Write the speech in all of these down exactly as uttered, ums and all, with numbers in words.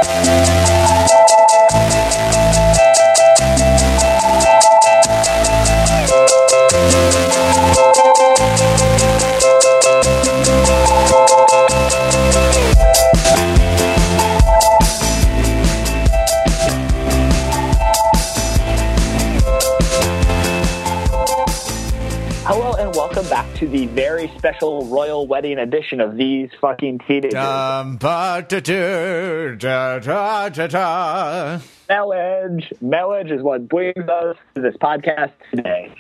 To the very special royal wedding edition of These Fucking Teenagers. Um, ba, da, da, da, da, da, da. Marriage. Marriage is what brings us to this podcast today.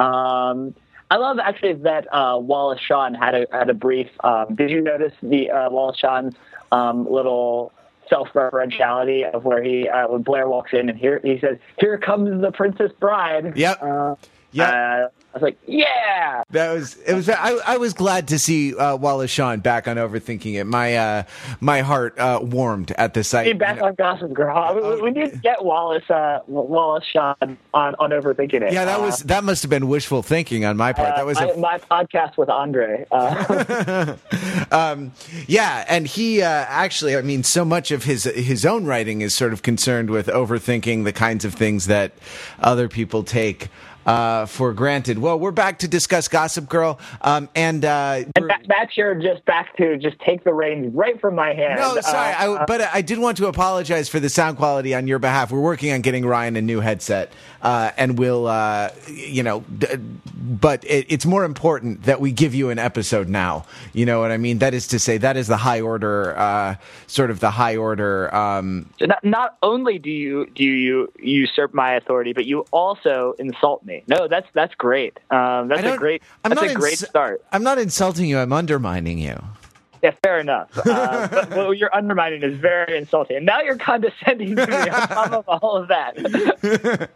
Um, I love actually that uh, Wallace Shawn had a had a brief. Um, did you notice the uh, Wallace Shawn's um, little self-referentiality of where he uh, when Blair walks in and here he says, "Here comes the Princess Bride." Yep. Uh, yeah. Uh, I was like, yeah. That was it. Was I, I was glad to see uh, Wallace Shawn back on Overthinking It. My uh, my heart uh, warmed at the sight. Hey, back you know. on Gossip Girl. We, we need to get Wallace uh, Wallace Shawn on, on Overthinking It. Yeah, that was that must have been wishful thinking on my part. Uh, that was my, a... my podcast with Andre. Uh. um, yeah, and he uh, actually, I mean, so much of his his own writing is sort of concerned with overthinking the kinds of things that other people take Uh, for granted. Well, we're back to discuss Gossip Girl, um, and uh, and that, that's here just back to just take the reins right from my hand. No, sorry, uh, I, but I did want to apologize for the sound quality on your behalf. We're working on getting Ryan a new headset, uh, and we'll, uh, you know, d- but it, it's more important that we give you an episode now. You know what I mean? That is to say, that is the high order, uh, sort of the high order. Um, not, not only do you do you usurp my authority, but you also insult me. No, that's that's great. Um, that's a great. I'm that's not a great ins- start. I'm not insulting you. I'm undermining you. Yeah, fair enough. Uh, but what you're undermining is very insulting. And now you're condescending to me on top of all of that.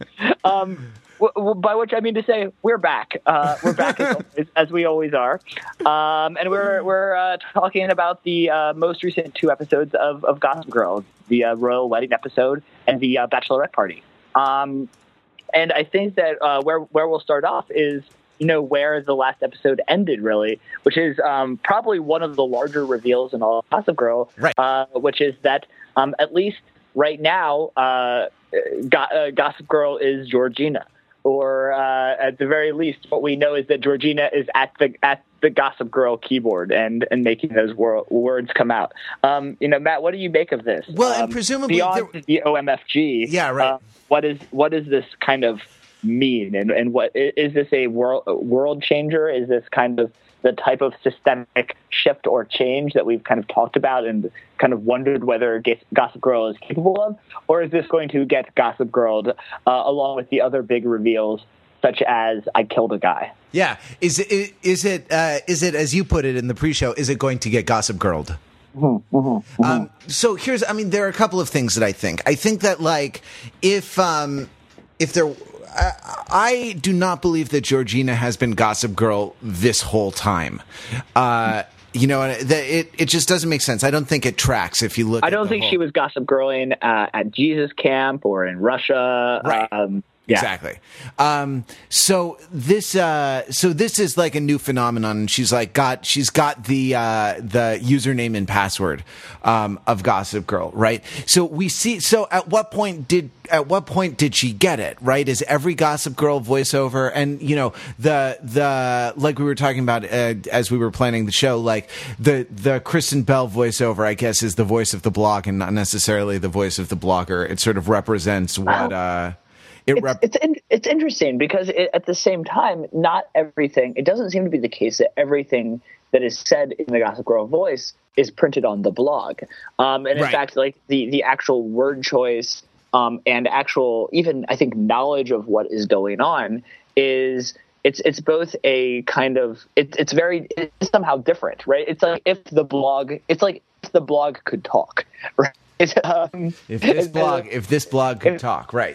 um, w- w- by which I mean to say, we're back. Uh, we're back as, always, as we always are, um, and we're we're uh, talking about the uh, most recent two episodes of, of Gossip Girl, the uh, royal wedding episode and the uh, bachelorette party. Um, And I think that uh, where where we'll start off is, you know, where the last episode ended, really, which is um, probably one of the larger reveals in all of Gossip Girl, right. uh, which is that um, at least right now, uh, Go- uh, Gossip Girl is Georgina, or uh, at the very least, what we know is that Georgina is at the at the Gossip Girl keyboard and, and making those wor- words come out. Um, you know, Matt, what do you make of this? Well, um, and presumably beyond there... the O M F G, yeah, right. Uh, what is what does this kind of mean, and and what is this a world world changer? Is this kind of the type of systemic shift or change that we've kind of talked about and kind of wondered whether Gossip Girl is capable of, or is this going to get Gossip Girl uh, along with the other big reveals, such as I killed a guy? Yeah, is it is it uh, is it as you put it in the pre-show? Is it going to get Gossip Girl'd? Mm-hmm, mm-hmm. Um, so here's, I mean, there are a couple of things that I think. I think that, like, if um, if there, I, I do not believe that Georgina has been Gossip Girl this whole time. Uh, you know, that it it just doesn't make sense. I don't think it tracks if you look. I don't at the think whole... she was Gossip Girling uh, at Jesus Camp or in Russia. Right. Um, Yeah. Exactly. Um, so this, uh, so this is like a new phenomenon. And she's like got, she's got the, uh, the username and password, um, of Gossip Girl, right? So we see, so at what point did, at what point did she get it, right? Is every Gossip Girl voiceover, and, you know, the, the, like we were talking about, uh, as we were planning the show, like the, the Kristen Bell voiceover, I guess, is the voice of the blog and not necessarily the voice of the blogger. It sort of represents what, uh, It it's rep- it's, in, it's interesting because it, at the same time, not everything. It doesn't seem to be the case that everything that is said in the Gossip Girl voice is printed on the blog. Um, and in Right. fact, like the the actual word choice um, and actual even I think knowledge of what is going on is it's it's both a kind of it, it's very it's somehow different, right? It's like if the blog it's like if the blog could talk, right? It's, um, if this it's, blog, if this blog could if, talk, right?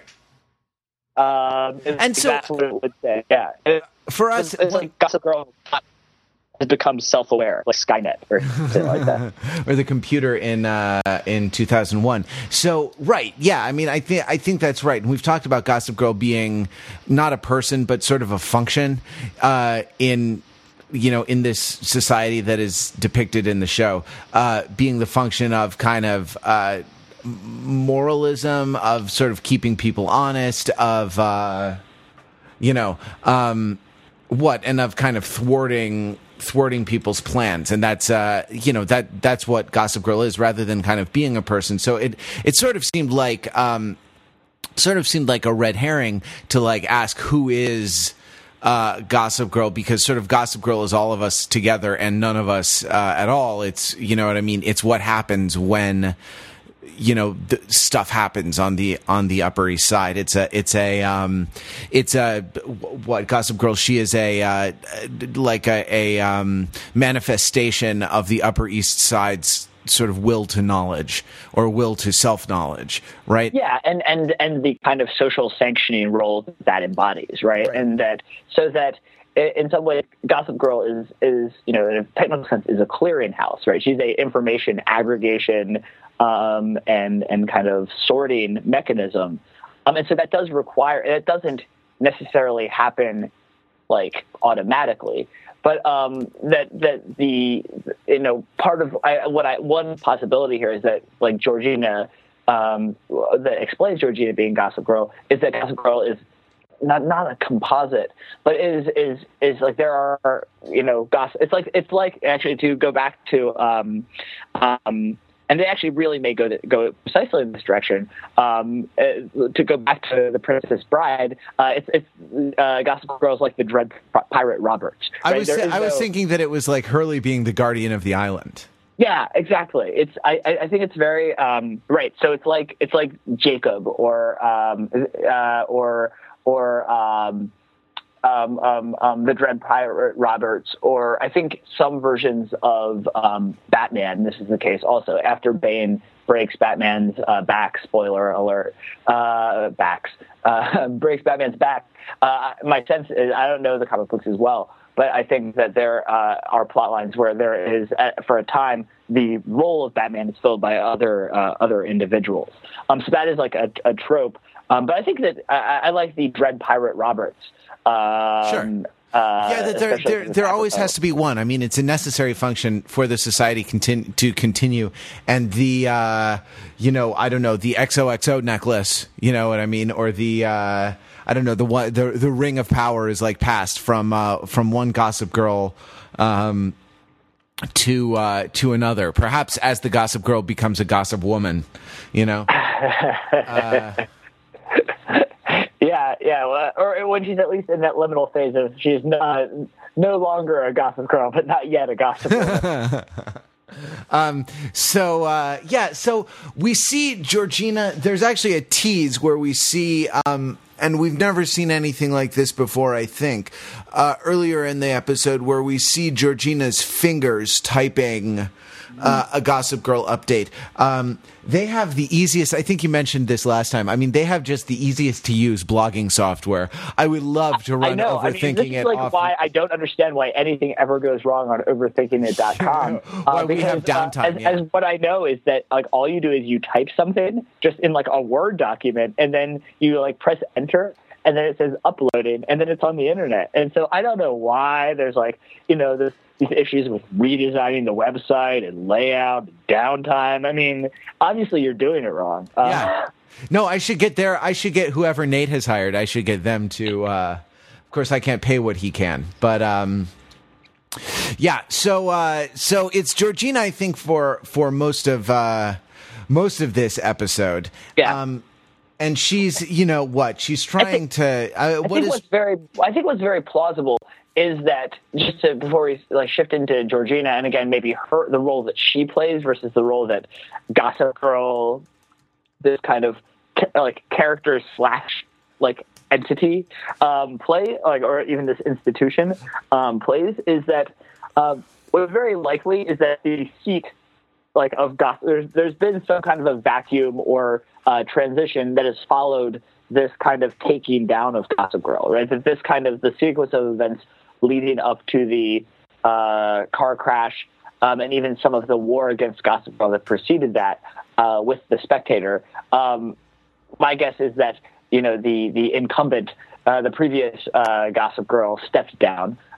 Um, And so- that's what it would say. Yeah, It- For us, it's, it's like Gossip Girl has become self-aware, like Skynet or something like that, or the computer in uh, in two thousand one. So, right, yeah, I mean, I think I think that's right. And we've talked about Gossip Girl being not a person, but sort of a function uh, in. you know, in this society that is depicted in the show, uh, being the function of kind of, uh, moralism, of sort of keeping people honest, of uh, you know um, what, and of kind of thwarting thwarting people's plans, and that's uh, you know that that's what Gossip Girl is, rather than kind of being a person. So it it sort of seemed like um, sort of seemed like a red herring to like ask who is uh, Gossip Girl, because sort of Gossip Girl is all of us together and none of us uh, at all. It's, you know what I mean? It's what happens when, you know, the stuff happens on the on the Upper East Side. It's a it's a um, it's a what Gossip Girl. She is a uh, like a, a um, manifestation of the Upper East Side's sort of will to knowledge, or will to self-knowledge, right? Yeah, and, and, and the kind of social sanctioning role that embodies, right? right? And that, so that in some way, Gossip Girl is, is, you know, in a technical sense, is a clearinghouse, right? She's a information aggregation um, and, and kind of sorting mechanism. Um, and so that does require, it doesn't necessarily happen like automatically. But um, that that the you know part of I, what I one possibility here is that like Georgina um, that explains Georgina being Gossip Girl is that Gossip Girl is not not a composite, but is is is like there are you know gossip. It's like it's like actually to go back to um, um, and they actually really may go to, go precisely in this direction. Um, uh, to go back to The Princess Bride, uh, it's, it's uh, Gossip Girl is like the Dread Pirate Roberts. Right? I was I was no... thinking that it was like Hurley being the guardian of the island. Yeah, exactly. It's I, I think it's very um, right. So it's like it's like Jacob or um, uh, or or um, um, um, um, the Dread Pirate Roberts, or I think some versions of um, Batman. This is the case also after Bane breaks Batman's uh, back. Spoiler alert! Uh, backs uh, breaks Batman's back. Uh, my sense is I don't know the comic books as well, but I think that there uh, are plot lines where there is, uh, for a time, the role of Batman is filled by other uh, other individuals. Um, so that is like a, a trope. Um, but I think that I, I like the Dread Pirate Roberts. Um, sure. Uh, yeah, there there, there always has to be one. I mean, it's a necessary function for the society continue, to continue. And the, uh, you know, I don't know, the X O X O necklace, you know what I mean? Or the, uh, I don't know, the one, the the ring of power is like passed from uh, from one Gossip Girl um, to uh, to another. Perhaps as the Gossip Girl becomes a Gossip Woman, you know. Uh, yeah, yeah, well, or when she's at least in that liminal phase of she's not no longer a Gossip Girl, but not yet a Gossip Woman. Um, so, uh, yeah, so we see Georgina, there's actually a tease where we see, um, and we've never seen anything like this before, I think, uh, earlier in the episode where we see Georgina's fingers typing uh, a Gossip Girl update. Um, they have the easiest, I think you mentioned this last time, I mean, they have just the easiest to use blogging software. I would love to run I know. Overthinking I mean, this is it like off. why I don't understand why anything ever goes wrong on overthinking it dot com. Why uh, we have downtime. Uh, as, yeah. as what I know is that like all you do is you type something just in like a Word document, and then you like press enter, and then it says uploading, and then it's on the internet. And so I don't know why there's like, you know, this, these issues with redesigning the website and layout, and downtime. I mean, obviously you're doing it wrong. Uh, yeah. No, I should get there. I should get whoever Nate has hired. I should get them to, uh, of course I can't pay what he can, but, um, yeah. So, uh, so it's Georgina, I think, for, for most of, uh, most of this episode. Yeah. Um, And she's, you know, what she's trying think, to. Uh, what I think is what's very, I think what's very plausible is that just to, before we like shift into Georgina, and again maybe her the role that she plays versus the role that Gossip Girl, this kind of like character slash like entity um, play, like or even this institution um, plays, is that uh, what's very likely is that the seat like of gossip, there's there's been some kind of a vacuum or uh, transition that has followed this kind of taking down of Gossip Girl, right? That this kind of the sequence of events leading up to the uh, car crash um, and even some of the war against Gossip Girl that preceded that uh, with the Spectator. Um, my guess is that you know the the incumbent, uh, the previous uh, Gossip Girl stepped down.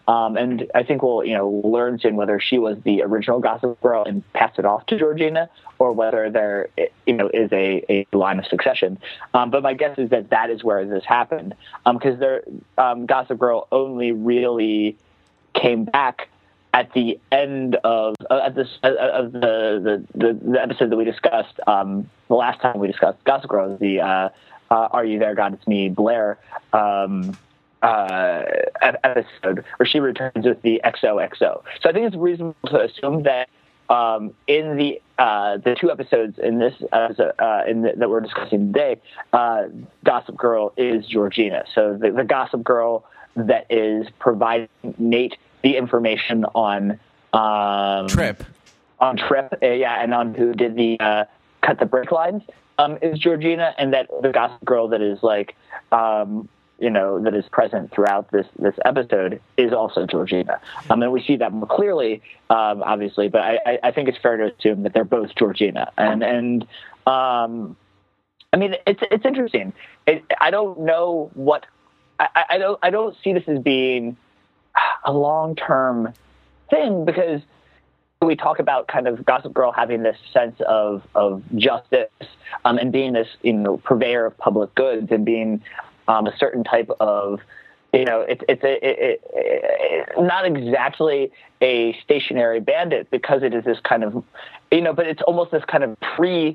Um, and I think we'll, you know, learn soon whether she was the original Gossip Girl and passed it off to Georgina, or whether there, you know, is a, a line of succession. Um, but my guess is that that is where this happened, because um, there, um, Gossip Girl only really came back at the end of uh, at this uh, of the, the the episode that we discussed um, the last time we discussed Gossip Girl, the uh, uh, "Are You There, God? It's Me," Blair um, uh, episode, where she returns with the X O X O. So I think it's reasonable to assume that um, in the uh, the two episodes in this episode, uh, in the, that we're discussing today, uh, Gossip Girl is Georgina. So the, the Gossip Girl that is providing Nate the information on um, Trip, on Trip, uh, yeah, and on who did the uh, cut the brake lines um, is Georgina, and that the Gossip Girl that is like, um, you know, that is present throughout this this episode is also Georgina. Um, and we see that more clearly, um, obviously, but I, I think it's fair to assume that they're both Georgina, and and um, I mean it's it's interesting. It, I don't know what I, I don't I don't see this as being a long-term thing, because we talk about kind of Gossip Girl having this sense of, of justice um, and being this, you know, purveyor of public goods and being um, a certain type of, you know, it, it's a, it, it, it, not exactly a stationary bandit, because it is this kind of, you know, but it's almost this kind of pre,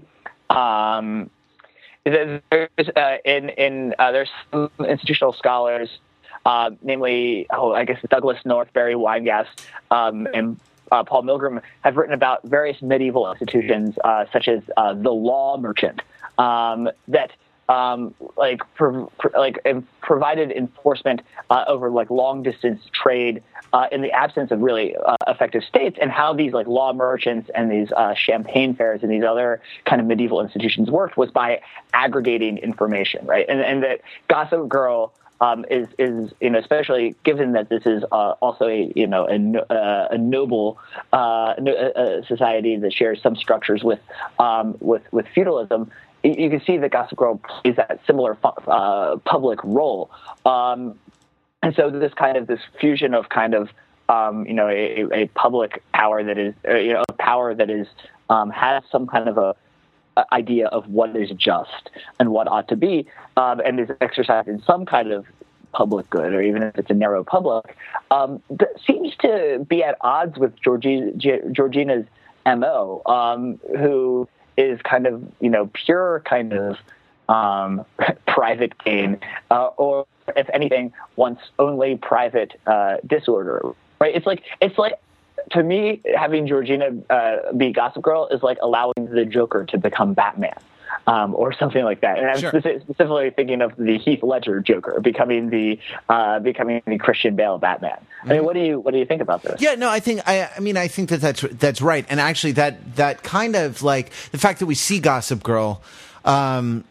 um, there's, uh, in, in, uh, there's some institutional scholars, Uh, namely, oh, I guess Douglas North, Barry Weingast, um, and uh, Paul Milgram have written about various medieval institutions, uh, such as uh, the law merchant, um, that um, like pro- pro- like um, provided enforcement uh, over like long distance trade uh, in the absence of really uh, effective states, and how these like law merchants and these uh, champagne fairs and these other kind of medieval institutions worked was by aggregating information, right? And, and that Gossip Girl. Um, is, is, you know, especially given that this is uh, also a, you know, a, uh, a noble uh, a society that shares some structures with, um, with, with feudalism, you can see that Gossip Girl plays that similar uh, public role. Um, and so this kind of, this fusion of kind of, um, you know, a, a public power that is, uh, you know, a power that is, um, has some kind of a, idea of what is just and what ought to be, um, and is exercised in some kind of public good, or even if it's a narrow public, um, that seems to be at odds with Georgina, Georgina's M O, um, who is kind of, you know, pure kind of um, private gain, uh, or if anything, wants only private uh, disorder. Right? It's like it's like. To me, having Georgina uh, be Gossip Girl is like allowing the Joker to become Batman, um, or something like that. And I'm sure. speci- specifically thinking of the Heath Ledger Joker becoming the uh, becoming the Christian Bale Batman. I mean, what do you what do you think about this? Yeah, no, I think I, I mean I think that that's that's right, and actually that that kind of like the fact that we see Gossip Girl. Um,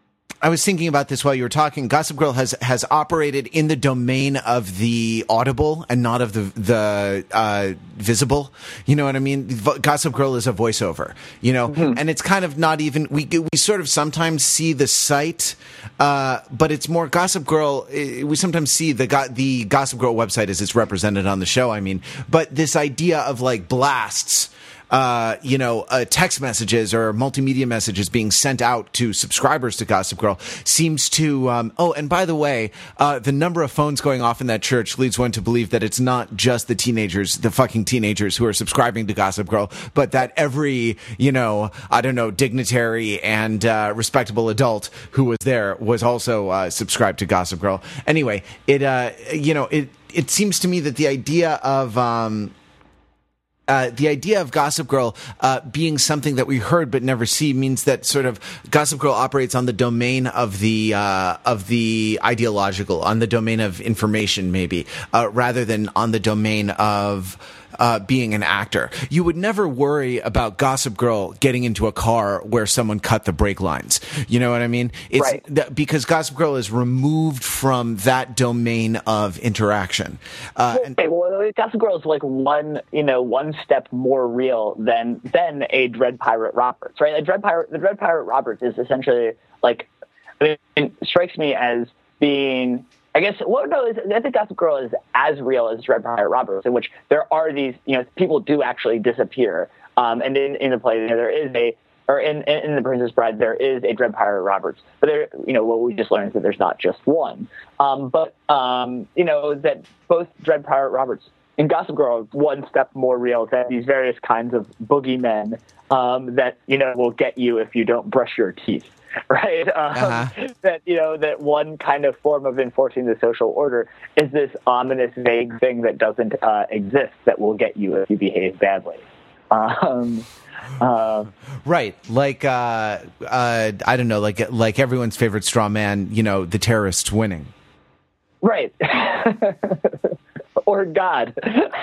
I was thinking about this while you were talking. Gossip Girl has has operated in the domain of the audible and not of the the uh, visible. You know what I mean? V- Gossip Girl is a voiceover. You know, mm-hmm. and it's kind of not even we we sort of sometimes see the site, uh, but it's more Gossip Girl. We sometimes see the go- the Gossip Girl website as it's represented on the show. I mean, but this idea of like blasts. Uh, you know, uh, text messages or multimedia messages being sent out to subscribers to Gossip Girl seems to, um, oh, and by the way, uh, the number of phones going off in that church leads one to believe that it's not just the teenagers, the fucking teenagers who are subscribing to Gossip Girl, but that every, you know, I don't know, dignitary and, uh, respectable adult who was there was also, uh, subscribed to Gossip Girl. Anyway, it, uh, you know, it, it seems to me that the idea of, um, Uh, the idea of Gossip Girl uh, being something that we heard but never see means that sort of Gossip Girl operates on the domain of the uh, of the ideological, on the domain of information, maybe, uh, rather than on the domain of uh, being an actor. You would never worry about Gossip Girl getting into a car where someone cut the brake lines. You know what I mean? It's right. th- because Gossip Girl is removed from that domain of interaction. Uh, and- okay, well, Gossip Girl is like one, you know, one step more real than than a Dread Pirate Roberts, right? A Dread Pirate, the Dread Pirate Roberts is essentially like, I mean, it strikes me as being I guess well, no, I think Gossip Girl is as real as Dread Pirate Roberts, in which there are these, you know, people do actually disappear. Um, and in, in the play, you know, there is a, or in, in The Princess Bride, there is a Dread Pirate Roberts. But there, you know, what we just learned is that there's not just one. Um, but um, you know, that both Dread Pirate Roberts and Gossip Girl are one step more real than these various kinds of boogeymen um, that, you know, will get you if you don't brush your teeth. Right. Um, uh-huh. That, you know, that one kind of form of enforcing the social order is this ominous, vague thing that doesn't uh, exist that will get you if you behave badly. Um, uh, right. Like, uh, uh, I don't know, like, like everyone's favorite straw man, you know, the terrorists winning. Right. Or God.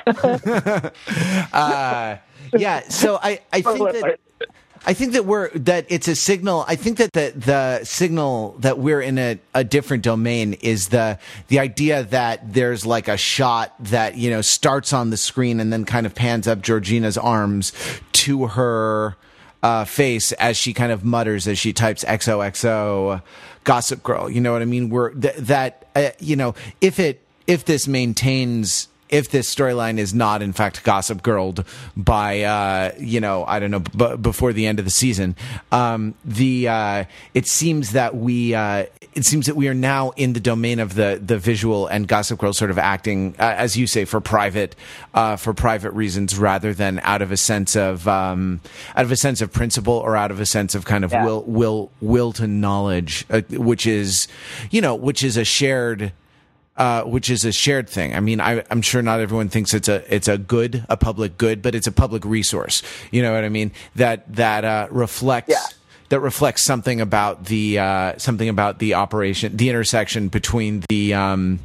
uh, yeah. So I, I think that. I think that we're that it's a signal. I think that the the signal that we're in a, a different domain is the the idea that there's like a shot that, you know, starts on the screen and then kind of pans up Georgina's arms to her uh, face as she kind of mutters as she types X O X O Gossip Girl. You know what I mean? We're th- that uh, you know, if it if this maintains. If this storyline is not, in fact, Gossip Girled by, uh, you know, I don't know, b- before the end of the season, um, the uh, it seems that we uh, it seems that we are now in the domain of the the visual and Gossip Girl sort of acting, uh, as you say, for private uh, for private reasons rather than out of a sense of um, out of a sense of principle or out of a sense of kind of yeah. will will will to knowledge, uh, which is, you know, which is a shared. Uh, which is a shared thing. I mean, I, I'm sure not everyone thinks it's a it's a good, a public good, but it's a public resource. You know what I mean? That that uh, reflects yeah. that reflects something about the uh, something about the operation, the intersection between the um,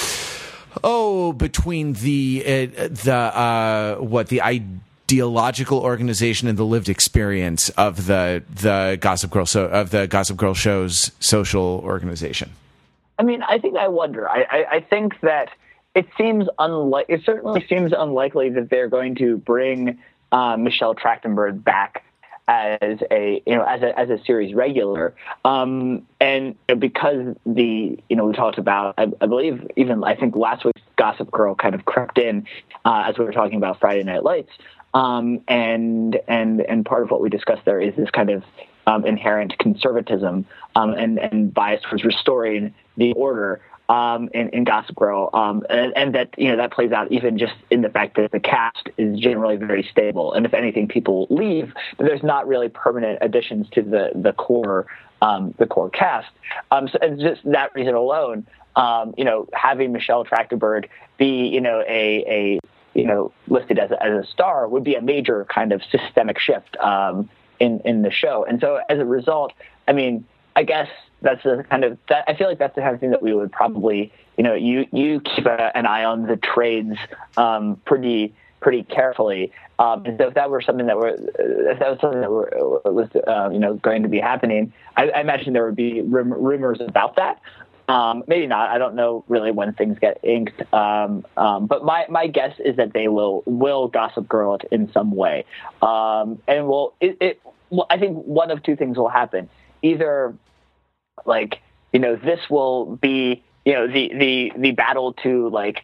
oh between the uh, the uh, what the ideological organization and the lived experience of the the Gossip Girl so of the Gossip Girl show's social organization. I mean, I think I wonder. I, I, I think that it seems unlike. It certainly seems unlikely that they're going to bring uh, Michelle Trachtenberg back as a you know as a as a series regular. Um, and because the you know we talked about I, I believe even I think last week's Gossip Girl kind of crept in uh, as we were talking about Friday Night Lights. Um, and and and part of what we discussed there is this kind of Um, inherent conservatism um, and, and bias towards restoring the order um, in, in Gossip Girl, um, and, and that you know that plays out even just in the fact that the cast is generally very stable, and if anything, people leave, but there's not really permanent additions to the the core um, the core cast. Um, so, and just that reason alone, um, you know, having Michelle Trachtenberg be you know a a you know listed as a, as a star would be a major kind of systemic shift. Um, in, in the show. And so as a result, I mean, I guess that's the kind of, that, I feel like that's the kind of thing that we would probably, you know, you, you keep a, an eye on the trades um, pretty, pretty carefully. Um, and so if that were something that were, if that was something that were, was, uh, you know, going to be happening, I, I imagine there would be rum- rumors about that. Um, maybe not. I don't know really when things get inked. Um, um, but my, my guess is that they will, will Gossip Girl it in some way. Um, and will it, it, well, I think one of two things will happen. Either like, you know, this will be, you know, the, the, the battle to like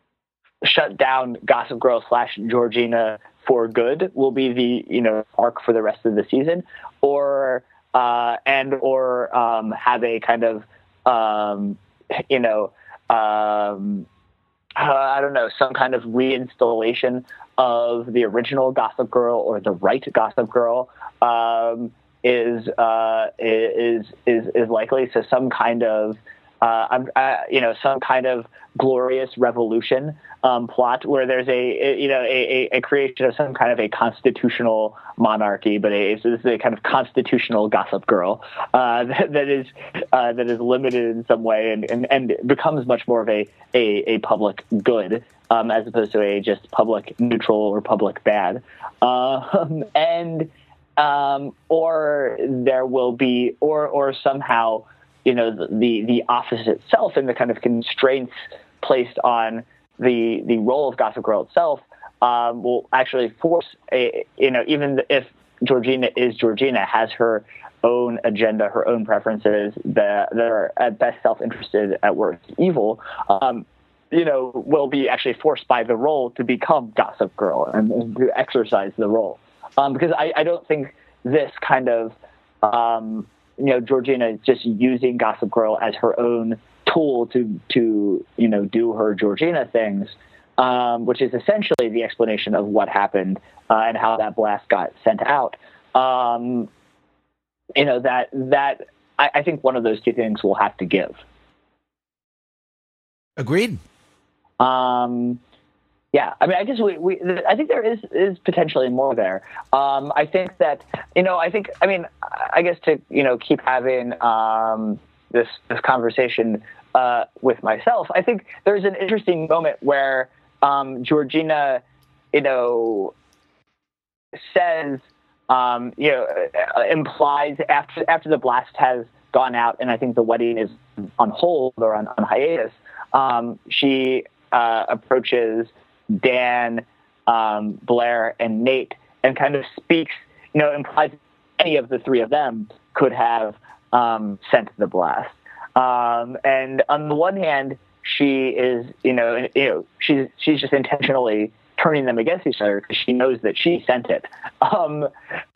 shut down Gossip Girl slash Georgina for good will be the, you know, arc for the rest of the season, or, uh, and, or, um, have a kind of, Um, you know, um, uh, I don't know, some kind of reinstallation of the original Gossip Girl or the right Gossip Girl um, is, uh, is is is likely. So some kind of, uh, uh, you know, some kind of glorious revolution um, plot where there's a, you know, a, a creation of some kind of a constitutional monarchy, but a, so this is a kind of constitutional Gossip Girl uh, that, that is uh, that is limited in some way and, and, and becomes much more of a, a, a public good um, as opposed to a just public neutral or public bad. Um, and um, or there will be, or or somehow, you know, the, the, the office itself and the kind of constraints placed on the the role of Gossip Girl itself um, will actually force a, you know, even if Georgina is Georgina, has her own agenda, her own preferences that, that are at best self-interested, at worst evil, um, you know, will be actually forced by the role to become Gossip Girl and, and to exercise the role. Um, because I, I don't think this kind of, um, you know, Georgina is just using Gossip Girl as her own tool to, to you know, do her Georgina things, um, which is essentially the explanation of what happened uh, and how that blast got sent out. Um, you know, that, that I, I think one of those two things will have to give. Agreed. Um, yeah, I mean, I guess we, we, I think there is, is potentially more there. Um, I think that, you know, I think, I mean, I guess to, you know, keep having, um, this, this conversation, uh, with myself, I think there's an interesting moment where, um, Georgina, you know, says, um, you know, uh, implies after, after the blast has gone out and I think the wedding is on hold or on, on hiatus, um, she, uh, approaches Dan, um, Blair, and Nate, and kind of speaks, you know, implies any of the three of them could have um, sent the blast. Um, and on the one hand, she is, you know, you know, she's she's just intentionally turning them against each other because she knows that she sent it, um,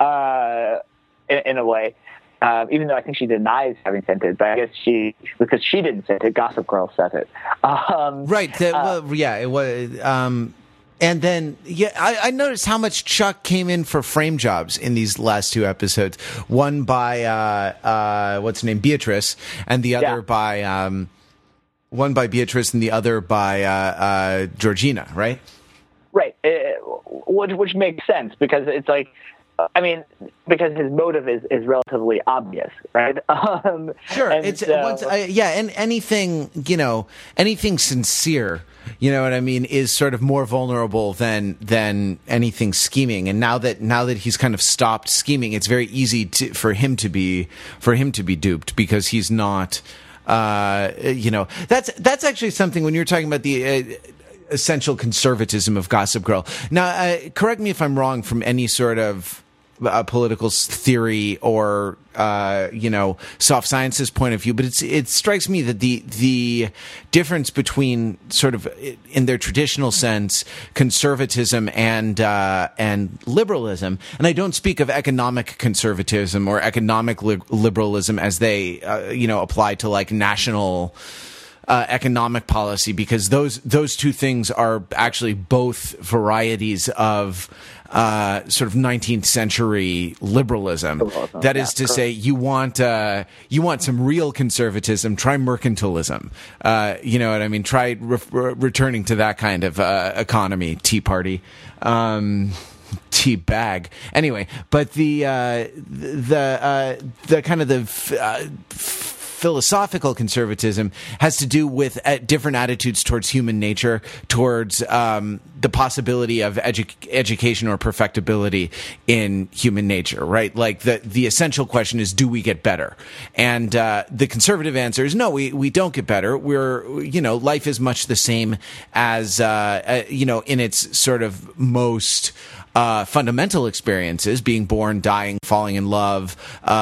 uh, in, in a way. Uh, even though I think she denies having sent it, but I guess she, because she didn't send it, Gossip Girl sent it. Um, right. The, uh, well, yeah. It was, um, and then, yeah, I, I noticed how much Chuck came in for frame jobs in these last two episodes. One by, uh, uh, what's her name? Beatrice, and the other yeah. by, um, one by Beatrice and the other by, uh, uh, Georgina, right? Right. It, which, which makes sense because it's like, I mean, because his motive is, is relatively obvious, right? Um, sure. It's so, once, uh, yeah, and anything, you know, anything sincere, you know what I mean, is sort of more vulnerable than than anything scheming. And now that now that he's kind of stopped scheming, it's very easy to, for him to be for him to be duped because he's not. Uh, you know, that's that's actually something when you're talking about the. Uh, essential conservatism of Gossip Girl. Now, uh, correct me if I'm wrong from any sort of uh, political theory or, uh, you know, soft sciences point of view, but it's, it strikes me that the, the difference between sort of, in their traditional sense, conservatism and, uh, and liberalism, and I don't speak of economic conservatism or economic li- liberalism as they, uh, you know, apply to like national Uh, economic policy, because those those two things are actually both varieties of uh, sort of nineteenth century liberalism. liberalism. That is yeah, to correct. say, you want uh, you want some real conservatism. Try mercantilism. Uh, you know what I mean? Try re- re- returning to that kind of uh, economy. Tea Party. Um, tea bag. Anyway, but the uh, the uh, the kind of the uh, philosophical conservatism has to do with uh, different attitudes towards human nature, towards um, the possibility of edu- education or perfectibility in human nature, right? Like the the essential question is, do we get better? And uh, the conservative answer is no, we, we don't get better. We're, you know, life is much the same as, uh, uh, you know, in its sort of most Uh, fundamental experiences, being born, dying, falling in love,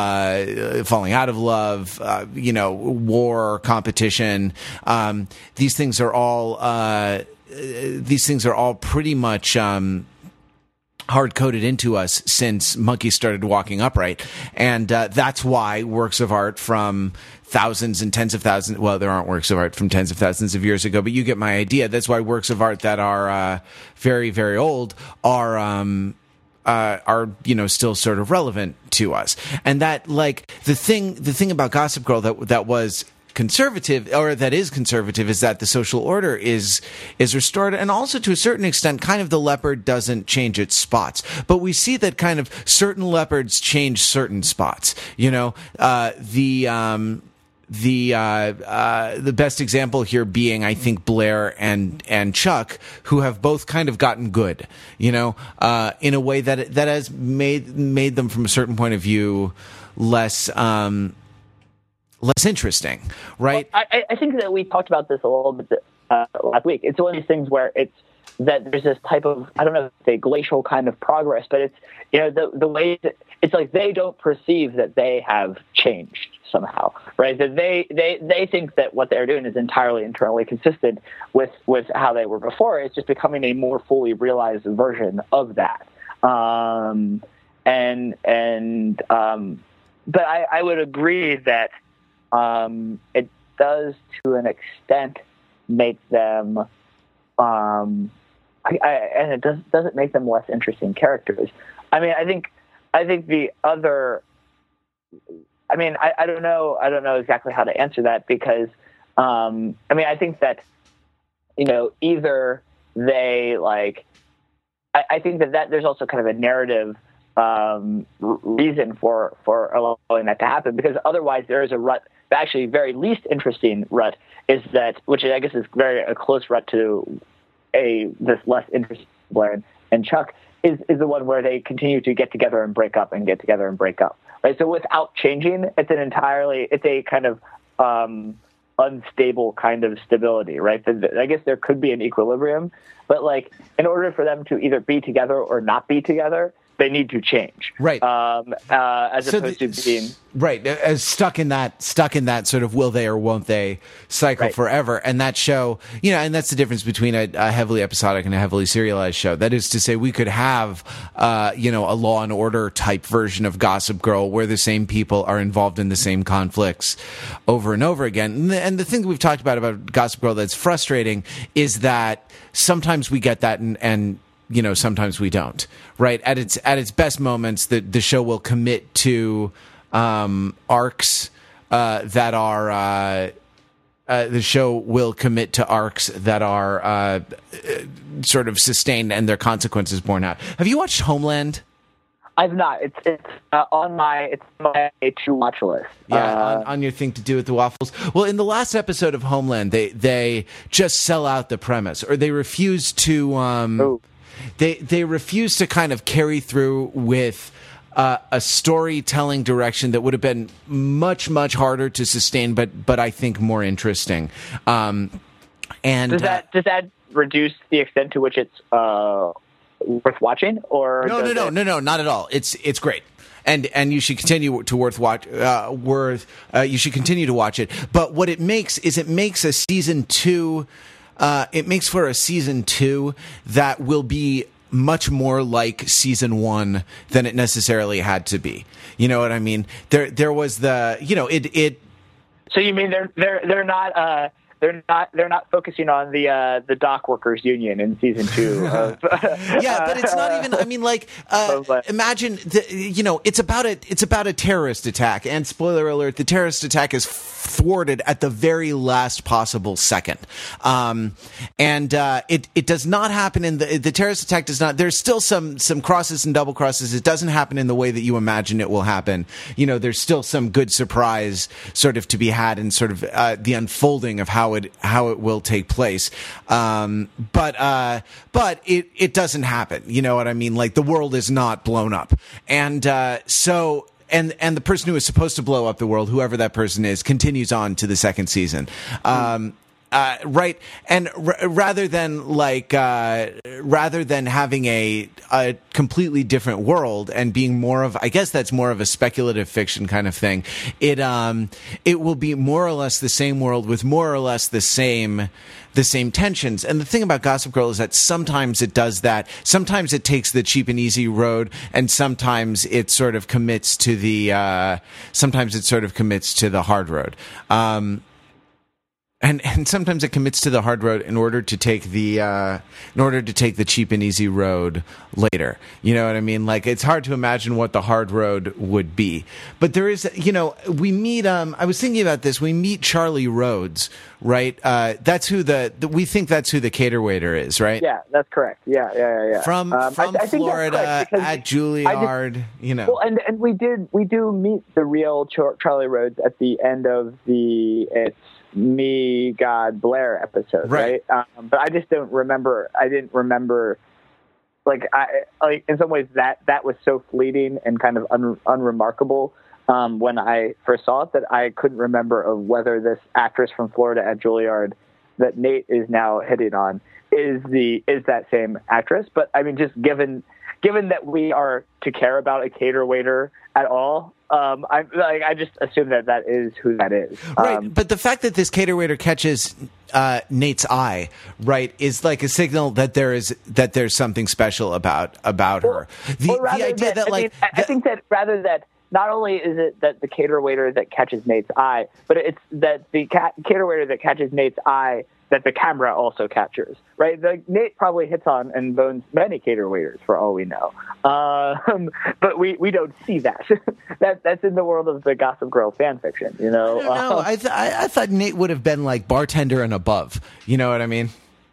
uh, falling out of love, uh, you know, war, competition. Um, these things are all, uh, these things are all pretty much, um, hard coded into us since monkeys started walking upright. And, uh, that's why works of art from thousands and tens of thousands. Well, there aren't works of art from tens of thousands of years ago, but you get my idea. That's why works of art that are uh, very, very old are um, uh, are you know still sort of relevant to us. And that, like, the thing the thing about Gossip Girl that that was conservative, or that is conservative, is that the social order is is restored, and also to a certain extent, kind of the leopard doesn't change its spots, but we see that kind of certain leopards change certain spots. You know, uh, the. Um, The uh, uh, the best example here being, I think, Blair and and Chuck, who have both kind of gotten good, you know, uh, in a way that that has made made them, from a certain point of view, less um, less interesting, right? Well, I, I think that we talked about this a little bit uh, last week. It's one of these things where it's that there's this type of, I don't know, say glacial kind of progress, but it's, you know, the the way that it's like they don't perceive that they have changed somehow, right? That they they they think that what they're doing is entirely internally consistent with with how they were before. It's just becoming a more fully realized version of that. Um, and and um, but I, I would agree that um, it does to an extent make them, um, I, I, and it does doesn't make them less interesting characters. I mean, I think I think the other. I mean, I, I don't know. I don't know exactly how to answer that because, um, I mean, I think that, you know, either they like, I, I think that, that there's also kind of a narrative um, r- reason for, for allowing that to happen, because otherwise there is a rut. The actually very least interesting rut is that, which I guess is very a close rut to a this less interesting Blair and, and Chuck, is, is the one where they continue to get together and break up and get together and break up. Right. So without changing, it's an entirely, it's a kind of um, unstable kind of stability, right? I guess there could be an equilibrium, but like in order for them to either be together or not be together, they need to change, right? Um, uh, as so opposed the, to being right, as stuck in that stuck in that sort of will they or won't they cycle right. forever. And that show, you know, and that's the difference between a, a heavily episodic and a heavily serialized show. That is to say, we could have, uh, you know, a Law and Order type version of Gossip Girl where the same people are involved in the same conflicts over and over again. And the, and the thing that we've talked about about Gossip Girl that's frustrating is that sometimes we get that and. and you know, sometimes we don't, right? At its at its best moments, the the show will commit to um, arcs uh, that are uh, uh, the show will commit to arcs that are uh, sort of sustained and their consequences borne out. Have you watched Homeland? I've not. It's it's uh, on my it's my to watch list. Yeah, uh, on, on your thing to do with the waffles. Well, in the last episode of Homeland, they they just sell out the premise, or they refuse to. Um, oh. They they refuse to kind of carry through with uh, a storytelling direction that would have been much much harder to sustain, but but I think more interesting. Um, and does that uh, does that reduce the extent to which it's uh, worth watching? Or no no no it... no no not at all. It's it's great. And and you should continue to worth watch uh, worth uh, you should continue to watch it. But what it makes is it makes a season two. Uh, it makes for a season two that will be much more like season one than it necessarily had to be. You know what I mean? There, there was the, you know, it, it. So you mean they're they're they're not uh, they're not they're not focusing on the uh, the dock workers union in season two. Of, yeah, but it's not even. I mean, like, uh, imagine the, you know, it's about a it's about a terrorist attack, and spoiler alert: the terrorist attack is thwarted at the very last possible second. Um, and uh, it it does not happen in the the terrorist attack does not. There's still some some crosses and double crosses. It doesn't happen in the way that you imagine it will happen. You know, there's still some good surprise sort of to be had in sort of uh, the unfolding of how it how it will take place. Um, but uh, but it it doesn't happen. You know what I mean? Like the world is not blown up, and uh, so. And and the person who is supposed to blow up the world, whoever that person is, continues on to the second season. Um, uh, right, and r- rather than like uh, rather than having a a completely different world and being more of, I guess that's more of a speculative fiction kind of thing. It um it will be more or less the same world with more or less the same. the same tensions. And the thing about Gossip Girl is that sometimes it does that. Sometimes it takes the cheap and easy road, and sometimes it sort of commits to the, uh, sometimes it sort of commits to the hard road. Um, And and sometimes it commits to the hard road in order to take the uh, in order to take the cheap and easy road later. You know what I mean? Like it's hard to imagine what the hard road would be. But there is, you know, we meet. Um, I was thinking about this. We meet Charlie Rhodes, right? Uh, that's who the, the we think that's who the cater waiter is, right? Yeah, that's correct. Yeah, yeah, yeah. yeah. From um, from I, I Florida at Juilliard, just, you know. Well, and and we did we do meet the real Char- Charlie Rhodes at the end of the it's. Me, God, Blair episode, right? right? Um, but I just don't remember. I didn't remember. Like, I like in some ways that that was so fleeting and kind of un, unremarkable um, when I first saw it that I couldn't remember of whether this actress from Florida at Juilliard that Nate is now hitting on is the is that same actress. But I mean, just given given that we are to care about a cater waiter at all, um, I like I just assume that that is who that is. Right, Um, but the fact that this cater waiter catches uh, Nate's eye, right, is like a signal that there is that there's something special about about her. The, or rather the idea that, that, I like, mean, I, I that- think that rather that not only is it that the cater waiter that catches Nate's eye, but it's that the ca- cater waiter that catches Nate's eye that the camera also captures, right? The, Nate probably hits on and bones many cater waiters for all we know, um, but we, we don't see that. that. That's in the world of the Gossip Girl fan fiction, you know? I don't know. Um, I, th- I I thought Nate would have been like bartender and above. You know what I mean?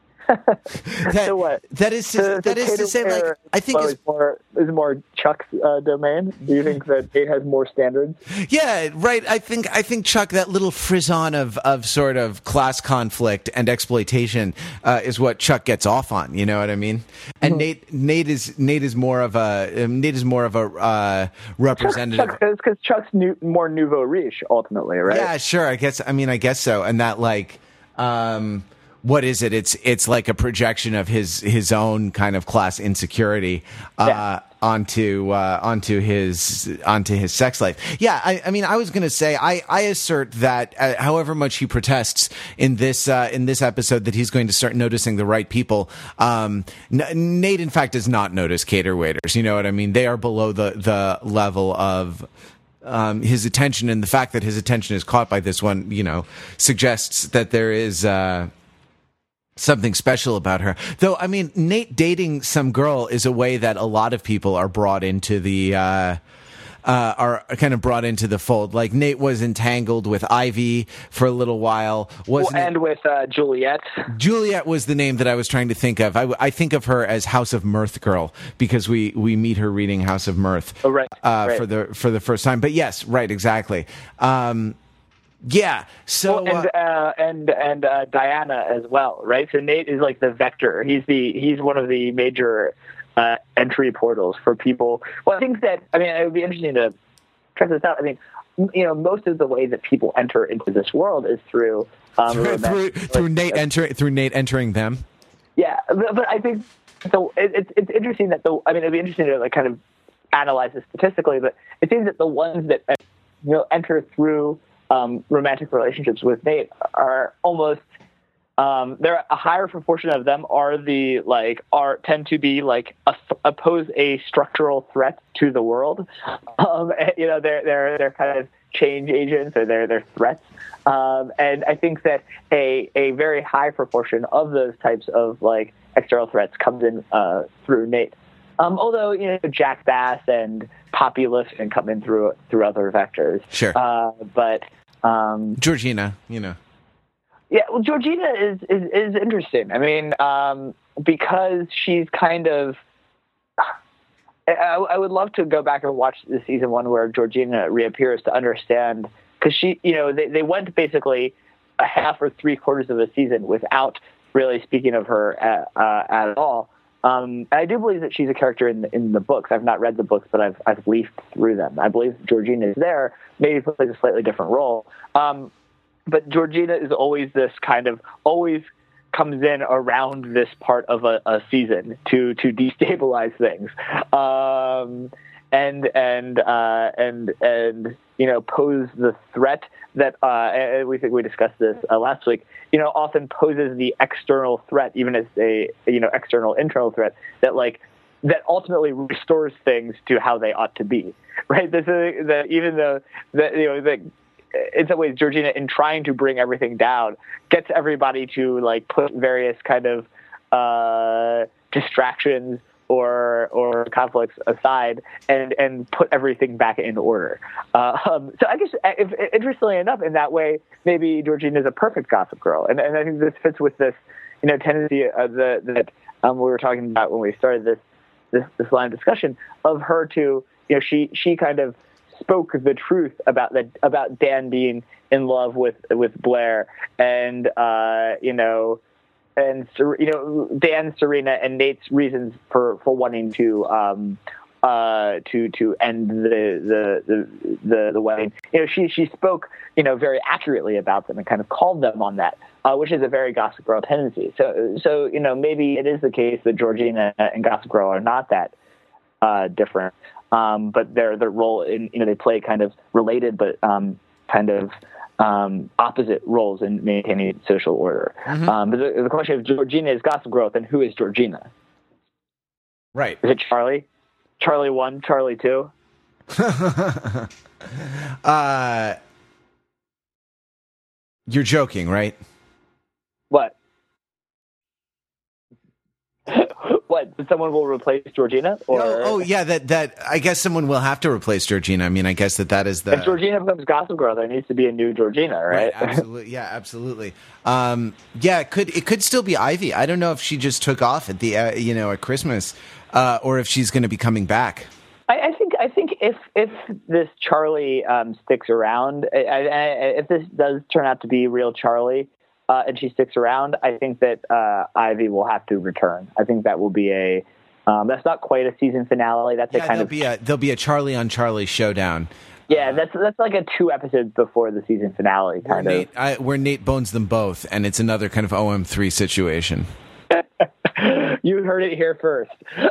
that, so what? that is to, The- the that is to cater say, like, waiter I think is it's more is more Chuck's uh, domain. Do you think that Nate has more standards? yeah, right. I think I think Chuck, that little frisson of of sort of class conflict and exploitation uh, is what Chuck gets off on. You know what I mean? And Mm-hmm. Nate Nate is Nate is more of a um, Nate is more of a uh, representative. Chuck, because Chuck's new, more nouveau riche ultimately, right? Yeah, sure. I guess. I mean, I guess so. And that, like, um, what is it? It's it's like a projection of his his own kind of class insecurity uh, Yeah. onto uh, onto his onto his sex life. Yeah, I, I mean, I was going to say, I, I assert that uh, however much he protests in this uh, in this episode, that he's going to start noticing the right people. Um, N- Nate, in fact, does not notice cater waiters. You know what I mean? They are below the the level of. Um, his attention, and the fact that his attention is caught by this one, you know, suggests that there is uh, something special about her. Though, I mean, Nate dating some girl is a way that a lot of people are brought into the uh, uh, are kind of brought into the fold. Like, Nate was entangled with Ivy for a little while, wasn't Well, it? and with uh, Juliet. Juliet was the name that I was trying to think of. I, I think of her as House of Mirth girl, because we, we meet her reading House of Mirth Oh, right, uh, right. for the for the first time. But yes, right, exactly. Um, yeah. So Well, and uh, uh, and and uh, Diana as well, right? So Nate is like the vector. He's the he's one of the major uh, entry portals for people. Well, I think that I mean it would be interesting to check this out. I mean, m- you know, most of the way that people enter into this world is through um, through, romantic- through, through Nate entering through Nate entering them. Yeah, but, but I think so. It, it's it's interesting that the I mean it'd be interesting to like kind of analyze this statistically, but it seems that the ones that you know enter through um, romantic relationships with Nate are almost um, there. A higher proportion of them are the like are tend to be like a, oppose a structural threat to the world. Um, and, you know, they're they're they're kind of change agents, or they're they're threats. Um, and I think that a a very high proportion of those types of like external threats comes in uh, through Nate. Um, although you know Jack Bass and Poppy Lifton come in through through other vectors. Sure. Uh, but um, Georgina, you know. yeah, well, Georgina is, is, is interesting. I mean, um, because she's kind of. I, I would love to go back and watch the season one where Georgina reappears to understand, because she, you know, they, they went basically a half or three quarters of a season without really speaking of her at, uh, at all. Um, and I do believe that she's a character in the, in the books. I've not read the books, but I've I've leafed through them. I believe Georgina is there, maybe plays a slightly different role. Um, but Georgina is always this kind of always comes in around this part of a, a season to to destabilize things, um, and and uh, and and you know pose the threat that uh, and we think we discussed this uh, last week. You know, often poses the external threat, even as a you know external internal threat that like that ultimately restores things to how they ought to be. Right? This is that even though that you know that. In some ways, Georgina, in trying to bring everything down, gets everybody to like put various kind of uh, distractions or or conflicts aside and and put everything back in order. Uh, um, so I guess, if, interestingly enough, in that way, maybe Georgina is a perfect Gossip Girl, and and I think this fits with this you know tendency of the, that um, we were talking about when we started this this this line of discussion of her to you know she she kind of spoke the truth about the about Dan being in love with with Blair, and uh, you know, and you know Dan, Serena, and Nate's reasons for for wanting to um, uh, to to end the the, the the the wedding. You know, she she spoke you know very accurately about them and kind of called them on that, uh, which is a very Gossip Girl tendency. So so you know maybe it is the case that Georgina and Gossip Girl are not that uh, different, um, but their their role in you know they play kind of related but um, kind of um, opposite roles in maintaining social order. Mm-hmm. Um, but the, the question of Georgina is Gossip Girl, then who is Georgina? Right. Is it Charlie? Charlie one, Charlie two? uh, you're joking, right? What? What? Someone will replace Georgina? Or oh, oh, yeah. That that I guess someone will have to replace Georgina. I mean, I guess that that is the. If Georgina becomes Gossip Girl, there needs to be a new Georgina, right? Right, absolutely. Yeah, absolutely. Um, yeah, it could it could still be Ivy. I don't know if she just took off at the uh, you know at Christmas, uh, or if she's going to be coming back. I, I think I think if if this Charlie um, sticks around, I, I, if this does turn out to be real Charlie. Uh, and she sticks around, I think that uh, Ivy will have to return. I think that will be a um, that's not quite a season finale. That's yeah, a kind there'll of be a there'll be a Charlie on Charlie showdown. Yeah, that's that's like a two episodes before the season finale kind where of Nate, I, where Nate bones them both, and it's another kind of O M three situation. You heard it here first.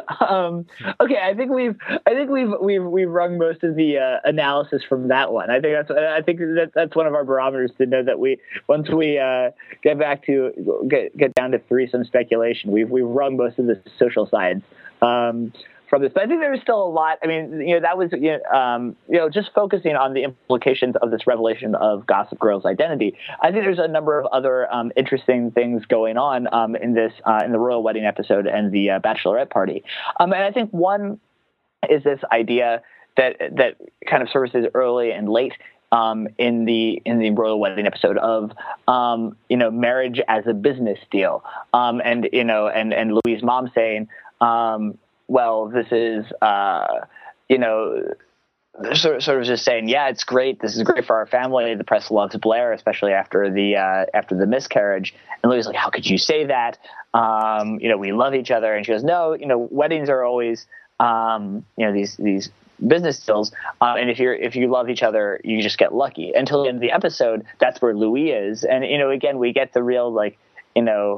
Um, okay, I think we've I think we've we've we've rung most of the uh, analysis from that one. I think that's I think that that's one of our barometers to know that we once we uh, get back to get get down to threesome speculation, we've we've rung most of the social sides. Um, From this, but I think there's still a lot. I mean, you know, that was you know, um, you know, just focusing on the implications of this revelation of Gossip Girl's identity. I think there's a number of other um, interesting things going on um, in this uh, in the royal wedding episode and the uh, bachelorette party. Um, and I think one is this idea that that kind of surfaces early and late um, in the in the royal wedding episode of um, you know marriage as a business deal, um, and you know, and and Louise's mom saying. Um, well, this is, uh, you know, sort of, sort of just saying, yeah, it's great. This is great for our family. The press loves Blair, especially after the uh, after the miscarriage. And Louis like, how could you say that? Um, you know, we love each other. And she goes, no, you know, weddings are always, um, you know, these these business deals. Uh, and if you're if you love each other, you just get lucky. Until the end of the episode, that's where Louis is. And, you know, again, we get the real, like, you know,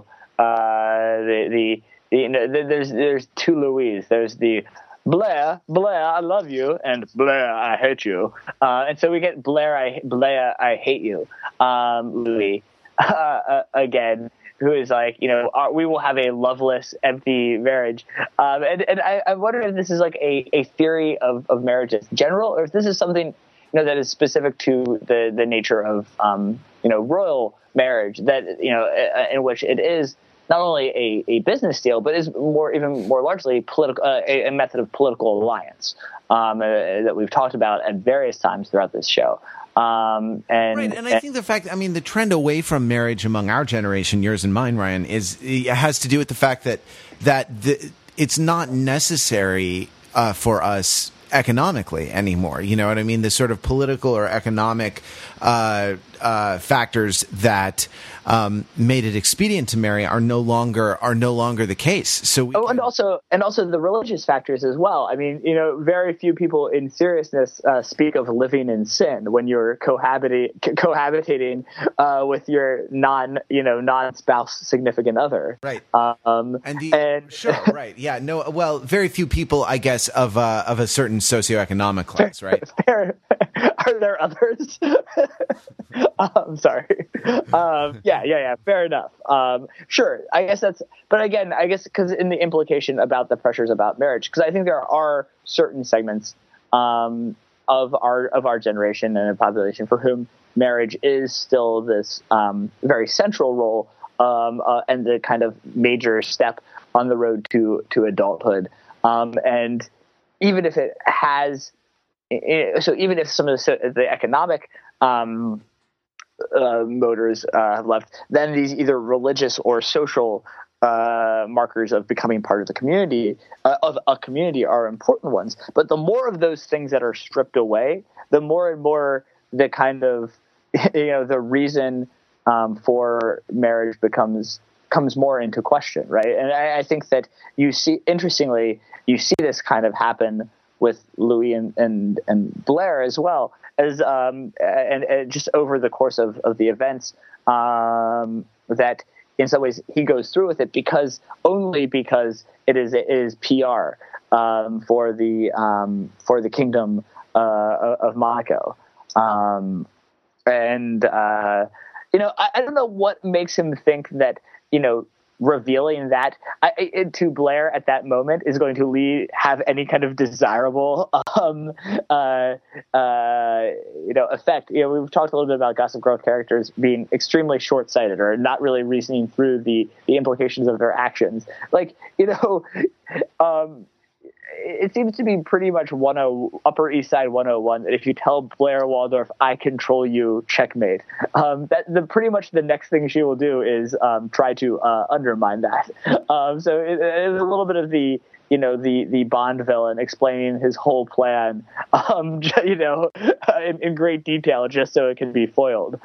uh, the the. You know, there's there's two Louis. There's the Blair, Blair, I love you, and Blair, I hate you. Uh, and so we get Blair, I Blair, I hate you. Um, Louis uh, uh, again, who is like, you know, our, we will have a loveless, empty marriage. Um, and and I, I wonder if this is like a, a theory of of marriage in general, or if this is something you know that is specific to the the nature of um, you know royal marriage. That you know in which it is. Not only a, a business deal, but is more even more largely political uh, a, a method of political alliance um, uh, that we've talked about at various times throughout this show. Um, and right, and I think the fact, I mean, the trend away from marriage among our generation, yours and mine, Ryan, is it has to do with the fact that that the, it's not necessary uh, for us economically anymore. You know what I mean? The sort of political or economic uh, uh, factors that um, made it expedient to marry are no longer are no longer the case. So, we oh, can... and also and also the religious factors as well. I mean, you know, very few people in seriousness uh, speak of living in sin when you're cohabitating cohabitating uh, with your non you know non spouse significant other. Right. Um, and, the, and sure, right, yeah, no. Well, very few people, I guess, of uh, of a certain socioeconomic class, right? Fair. Are there others? I'm sorry. Um, yeah, yeah, yeah. Fair enough. Um, sure. I guess that's. But again, I guess because in the implication about the pressures about marriage, because I think there are certain segments um, of our of our generation and the population for whom marriage is still this um, very central role um, uh, and the kind of major step on the road to to adulthood. Um, and even if it has. So even if some of the, the economic um, uh, motors uh, have left, then these either religious or social uh, markers of becoming part of the community, uh, of a community, are important ones. But the more of those things that are stripped away, the more and more the kind of, you know, the reason um, for marriage becomes comes more into question, right? And I, I think that you see, interestingly, you see this kind of happen with Louis and, and, and Blair as well as um, and, and just over the course of, of the events um, that in some ways he goes through with it because only because it is it is P R um, for the um, for the Kingdom uh, of Monaco. Um, and uh, you know I, I don't know what makes him think that you know revealing that I, it, to Blair at that moment is going to lead have any kind of desirable um, uh, uh, you know effect. You know, we've talked a little bit about Gossip Girl characters being extremely short-sighted or not really reasoning through the the implications of their actions. Like you know. Um, It seems to be pretty much one oh Upper East Side one oh one that if you tell Blair Waldorf, I control you, checkmate. Um, that the pretty much the next thing she will do is um, try to uh, undermine that. Um, so it, it's a little bit of the you know the the Bond villain explaining his whole plan, um, you know, in, in great detail just so it can be foiled.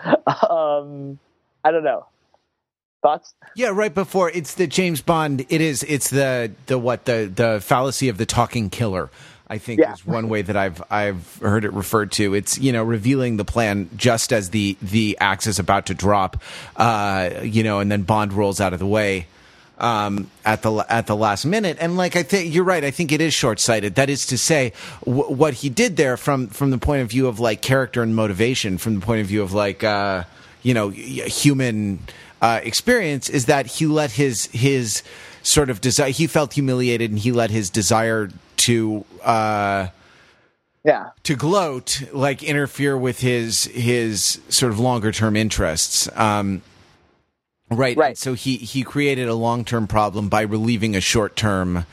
Um, I don't know. Thoughts? Yeah, right before it's the James Bond. It is. It's the the what the the fallacy of the talking killer. I think yeah. is one way that I've I've heard it referred to. It's you know revealing the plan just as the the axe is about to drop, uh, you know, and then Bond rolls out of the way um, at the at the last minute. And like I think you're right. I think it is short sighted. That is to say, w- what he did there from from the point of view of like character and motivation, from the point of view of like uh, you know human. Uh, experience is that he let his his sort of desire. He felt humiliated, and he let his desire to uh, yeah to gloat like interfere with his his sort of longer term interests. Um, right, right. And so he he created a long term problem by relieving a short term.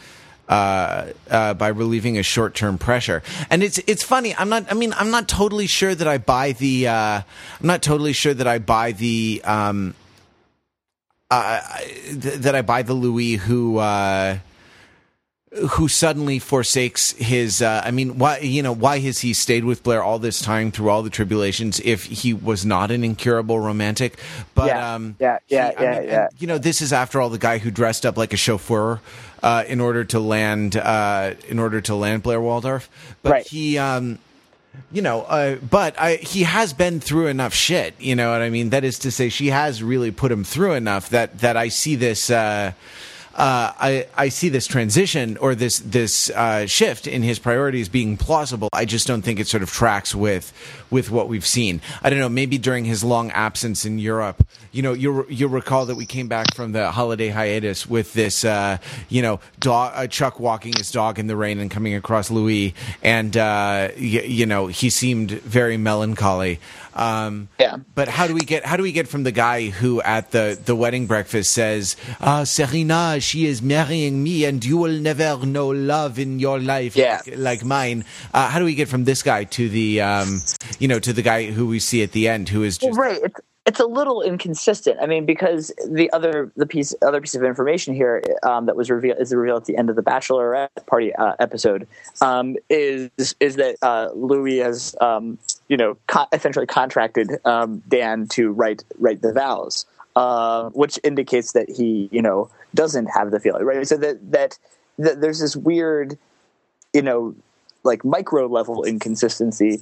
Uh, uh, by relieving a short-term pressure, and it's it's funny. I'm not. I mean, I'm not totally sure that I buy the. Uh, I'm not totally sure that I buy the. Um, Uh, th- that I buy the Louis who uh, who suddenly forsakes his. Uh, I mean, why you know why has he stayed with Blair all this time through all the tribulations if he was not an incurable romantic? But yeah, um, yeah, yeah, he, yeah, I mean, yeah. And, you know, this is after all the guy who dressed up like a chauffeur uh, in order to land uh, in order to land Blair Waldorf. But right. he. Um, You know, uh, but I, he has been through enough shit. You know what I mean? That is to say, she has really put him through enough that, that I see this. Uh, uh, I I see this transition or this this uh, shift in his priorities being plausible. I just don't think it sort of tracks with with what we've seen. I don't know. Maybe during his long absence in Europe, you know, you you'll recall that we came back from the holiday hiatus with this, uh, you know, dog, uh, Chuck walking his dog in the rain and coming across Louis, and uh, y- you know, he seemed very melancholy. Um, yeah. But how do we get how do we get from the guy who at the, the wedding breakfast says, "Ah, Serena, she is marrying me, and you will never know love in your life yeah. like, like mine." Uh, how do we get from this guy to the um, you know to the guy who we see at the end, who is just well, right? It's it's a little inconsistent. I mean, because the other the piece other piece of information here um, that was revealed is revealed at the end of the Bachelorette party uh, episode um, is is that uh, Louis has. Um, you know, co- essentially contracted um, Dan to write write the vows, uh, which indicates that he, you know, doesn't have the feeling, right? So that, that that there's this weird, you know, like micro level inconsistency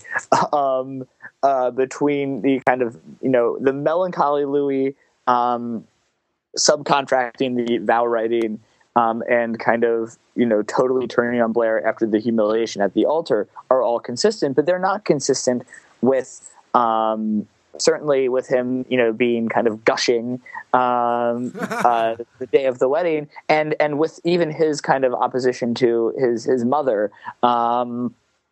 um, uh, between the kind of, you know, the melancholy Louis um, subcontracting the vow writing um, and kind of, you know, totally turning on Blair after the humiliation at the altar are all consistent, but they're not consistent with um, certainly with him, you know, being kind of gushing um, uh, the day of the wedding, and and with even his kind of opposition to his his mother. Um,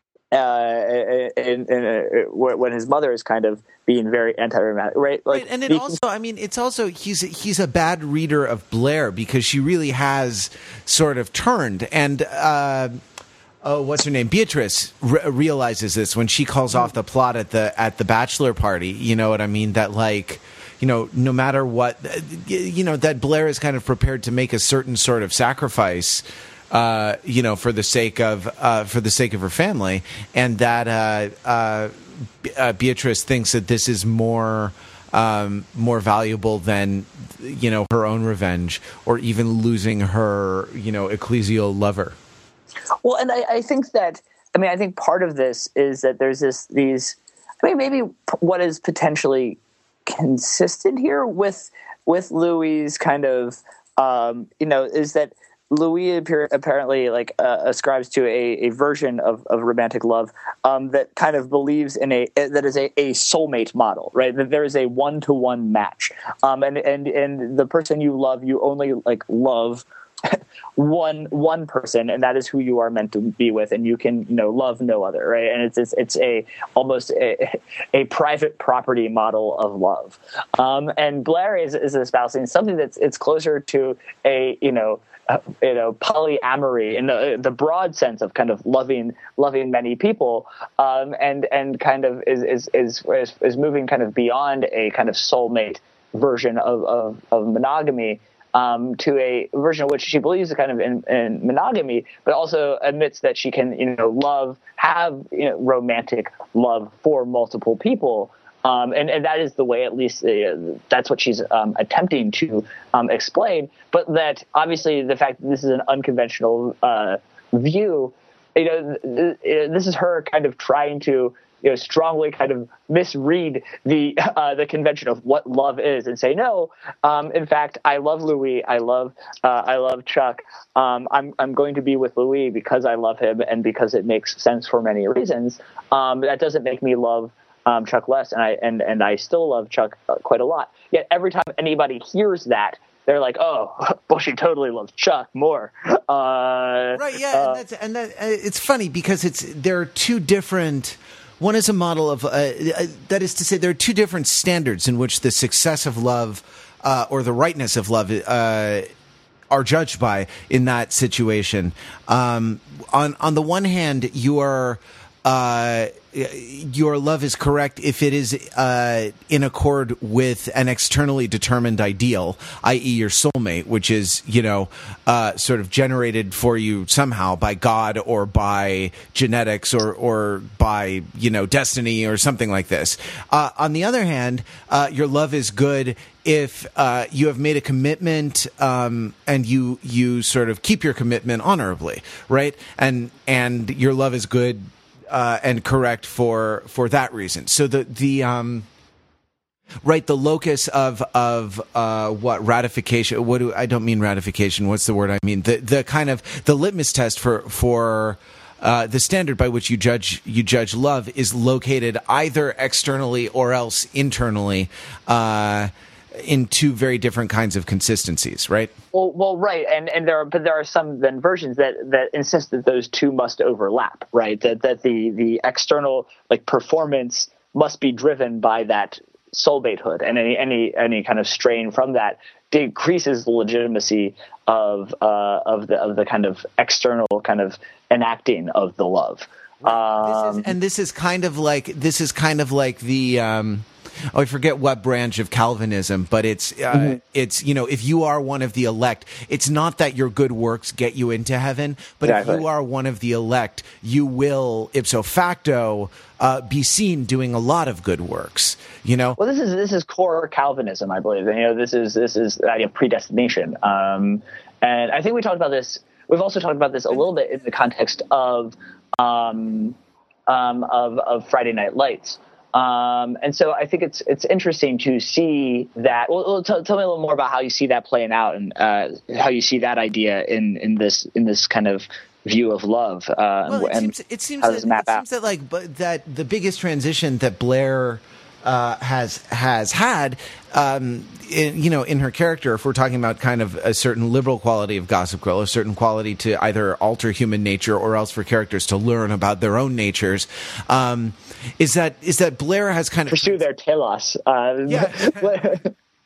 Uh, and, and uh, when his mother is kind of being very anti-romantic, right? Like, right, and it also, I mean, it's also he's he's a bad reader of Blair because she really has sort of turned, and uh, oh, what's her name? Beatrice re- realizes this when she calls off the plot at the at the bachelor party. You know what I mean? That like. You know, no matter what, you know, that Blair is kind of prepared to make a certain sort of sacrifice. Uh, you know, for the sake of uh, for the sake of her family, and that uh, uh, uh, Beatrice thinks that this is more um, more valuable than you know her own revenge, or even losing her you know ecclesial lover. Well, and I, I think that I mean, I think part of this is that there's this these. I mean, maybe what is potentially consistent here with with Louis' kind of um, you know is that Louis appear, apparently like uh, ascribes to a, a version of, of romantic love um, that kind of believes in a that is a, a soulmate model, right? That there is a one to one match, um, and and and the person you love, you only like love one one person, and that is who you are meant to be with, and you can you know love no other, right? And it's it's, it's a almost a, a private property model of love, um, and Blair is, is espousing something that's it's closer to a you know. Uh, you know, polyamory in the the broad sense of kind of loving loving many people, um, and and kind of is is, is is is moving kind of beyond a kind of soulmate version of of, of monogamy um, to a version of which she believes is kind of in, in monogamy, but also admits that she can you know love have you know, romantic love for multiple people. Um, and, and that is the way, at least uh, that's what she's um, attempting to um, explain. But that obviously the fact that this is an unconventional uh, view, you know, th- th- this is her kind of trying to, you know, strongly kind of misread the uh, the convention of what love is and say, no, um, in fact, I love Louis, I love uh, I love Chuck. Um, I'm I'm going to be with Louis because I love him and because it makes sense for many reasons. Um, that doesn't make me love Um, Chuck less, and I and, and I still love Chuck uh, quite a lot. Yet every time anybody hears that, they're like, "Oh, well, she totally loves Chuck more." Uh, right? Yeah, uh, and, that's, and that uh, it's funny because it's there are two different. One is a model of uh, uh, that is to say, there are two different standards in which the success of love uh, or the rightness of love uh, are judged by in that situation. Um, on on the one hand, you are. Uh, your love is correct if it is uh, in accord with an externally determined ideal, that is your soulmate, which is, you know, uh, sort of generated for you somehow by God or by genetics or, or by, you know, destiny or something like this. Uh, on the other hand, uh, your love is good if uh, you have made a commitment um, and you you sort of keep your commitment honorably, right? And and your love is good Uh, and correct for for that reason. So the the um, right the locus of of uh, what ratification? What do I don't mean ratification? What's the word I mean? The the kind of the litmus test for for uh, the standard by which you judge you judge love is located either externally or else internally uh, in two very different kinds of consistencies, right? Well, well, right, and and there are, but there are some then versions that, that insist that those two must overlap, right? That that the the external like performance must be driven by that soulmatehood, and any any any kind of strain from that decreases the legitimacy of uh, of the of the kind of external kind of enacting of the love. Um, this is, and this is kind of like this is kind of like the. Um Oh, I forget what branch of Calvinism, but it's uh, mm-hmm. it's you know if you are one of the elect, it's not that your good works get you into heaven, but exactly. If you are one of the elect, you will ipso facto uh, be seen doing a lot of good works. You know. Well, this is this is core Calvinism, I believe. And, you know, this is this is the idea of predestination, um, and I think we talked about this. We've also talked about this a little bit in the context of um, um, of, of Friday Night Lights. Um, and so I think it's it's interesting to see that. Well, well t- tell me a little more about how you see that playing out and uh, how you see that idea in, in this in this kind of view of love. Uh, well, it and seems, it seems how that, does it map it out? seems that like but that the biggest transition that Blair uh, has has had, um, in, you know, in her character, if we're talking about kind of a certain liberal quality of Gossip Girl, a certain quality to either alter human nature or else for characters to learn about their own natures, um, is that is that Blair has kind of pursue their telos. Uh, yeah.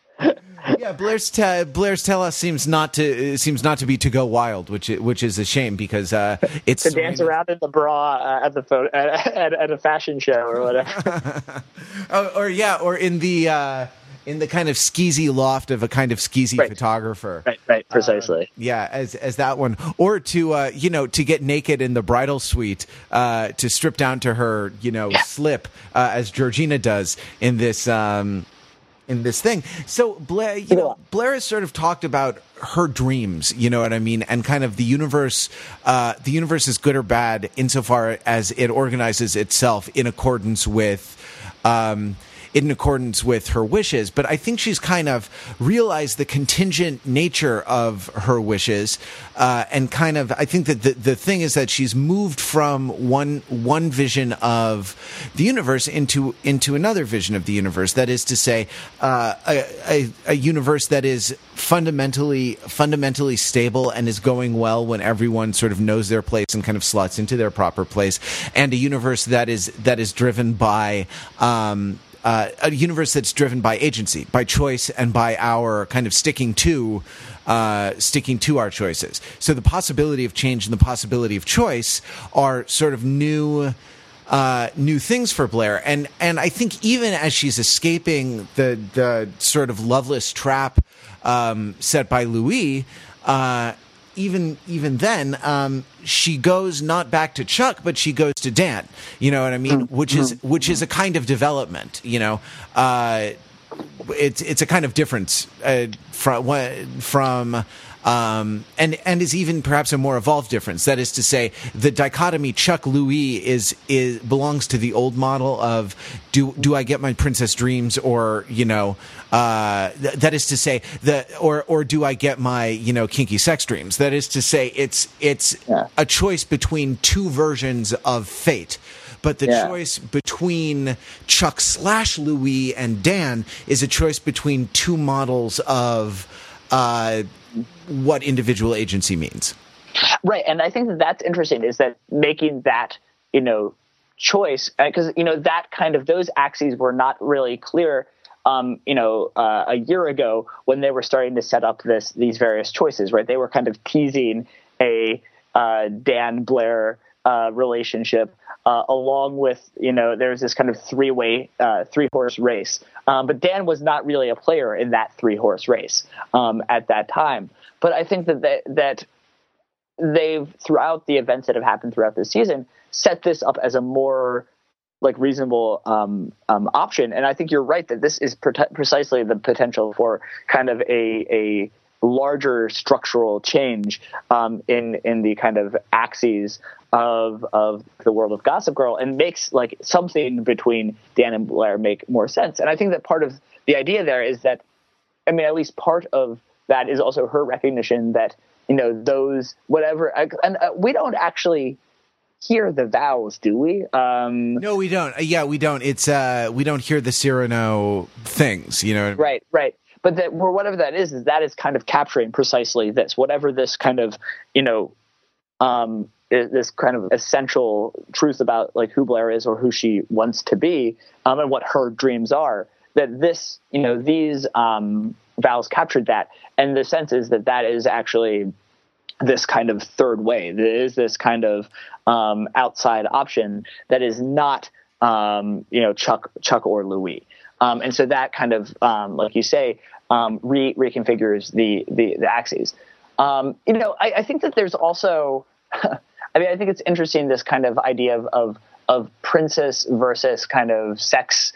Yeah, Blair's te- Blair's telos seems not to seems not to be to go wild, which which is a shame because uh, it's to dance around in the bra uh, at the photo, at, at, at a fashion show or whatever. or, or yeah, or in the uh, in the kind of skeezy loft of a kind of skeezy right. photographer. Right, right, precisely. Uh, yeah, as as that one, or to uh, you know to get naked in the bridal suite, uh, to strip down to her you know yeah. slip uh, as Georgina does in this. Um, in this thing. So Blair, you know, Blair has sort of talked about her dreams, you know what I mean, and kind of the universe. Uh, the universe is good or bad insofar as it organizes itself in accordance with. Um, in accordance with her wishes, but I think she's kind of realized the contingent nature of her wishes, uh, and kind of, I think that the, the thing is that she's moved from one one vision of the universe into into another vision of the universe. That is to say, uh, a, a, a universe that is fundamentally fundamentally stable and is going well when everyone sort of knows their place and kind of slots into their proper place, and a universe that is that is driven by. Um, Uh, a universe that's driven by agency, by choice, and by our kind of sticking to uh, sticking to our choices. So the possibility of change and the possibility of choice are sort of new uh, new things for Blair. And and I think even as she's escaping the the sort of loveless trap um, set by Louis. Uh, Even even then, um, she goes not back to Chuck, but she goes to Dan. You know what I mean? Which is which is a kind of development. You know, uh, it's it's a kind of difference uh, from from. Um, and and is even perhaps a more evolved difference. That is to say, the dichotomy Chuck Louis is is belongs to the old model of do do I get my princess dreams, or you know, uh, th- that is to say the or or do I get my you know kinky sex dreams? That is to say, it's it's yeah. a choice between two versions of fate. But the yeah. choice between Chuck slash Louis and Dan is a choice between two models of. Uh, what individual agency means. Right. And I think that that's interesting, is that making that, you know, choice, because, you know, that kind of, those axes were not really clear, um, you know, uh, a year ago when they were starting to set up this, these various choices, right? They were kind of teasing a uh, Dan Blair uh, relationship, uh, along with, you know, there's this kind of three-way, uh, three-horse race. Um, but Dan was not really a player in that three-horse race um, at that time. But I think that they, that they've, throughout the events that have happened throughout this season, set this up as a more like reasonable um, um, option. And I think you're right that this is pre- precisely the potential for kind of a a larger structural change um, in in the kind of axes of of the world of Gossip Girl, and makes like something between Dan and Blair make more sense. And I think that part of the idea there is that, I mean, at least part of that is also her recognition that, you know, those whatever, and uh, we don't actually hear the vows, do we? Um, no, we don't. Uh, yeah, we don't. It's uh, we don't hear the Cyrano things, you know. Right, right. But that, or whatever that is, is that is kind of capturing precisely this, whatever this kind of, you know, um, this kind of essential truth about like who Blair is or who she wants to be, um, and what her dreams are. That this, you know, these um, vows captured that, and the sense is that that is actually this kind of third way. There is this kind of um, outside option that is not, um, you know, Chuck, Chuck or Louis. Um, and so that kind of, um, like you say, um, re- reconfigures the, the, the axes. Um, you know, I, I think that there's also, I mean, I think it's interesting, this kind of idea of, of, of princess versus kind of sex,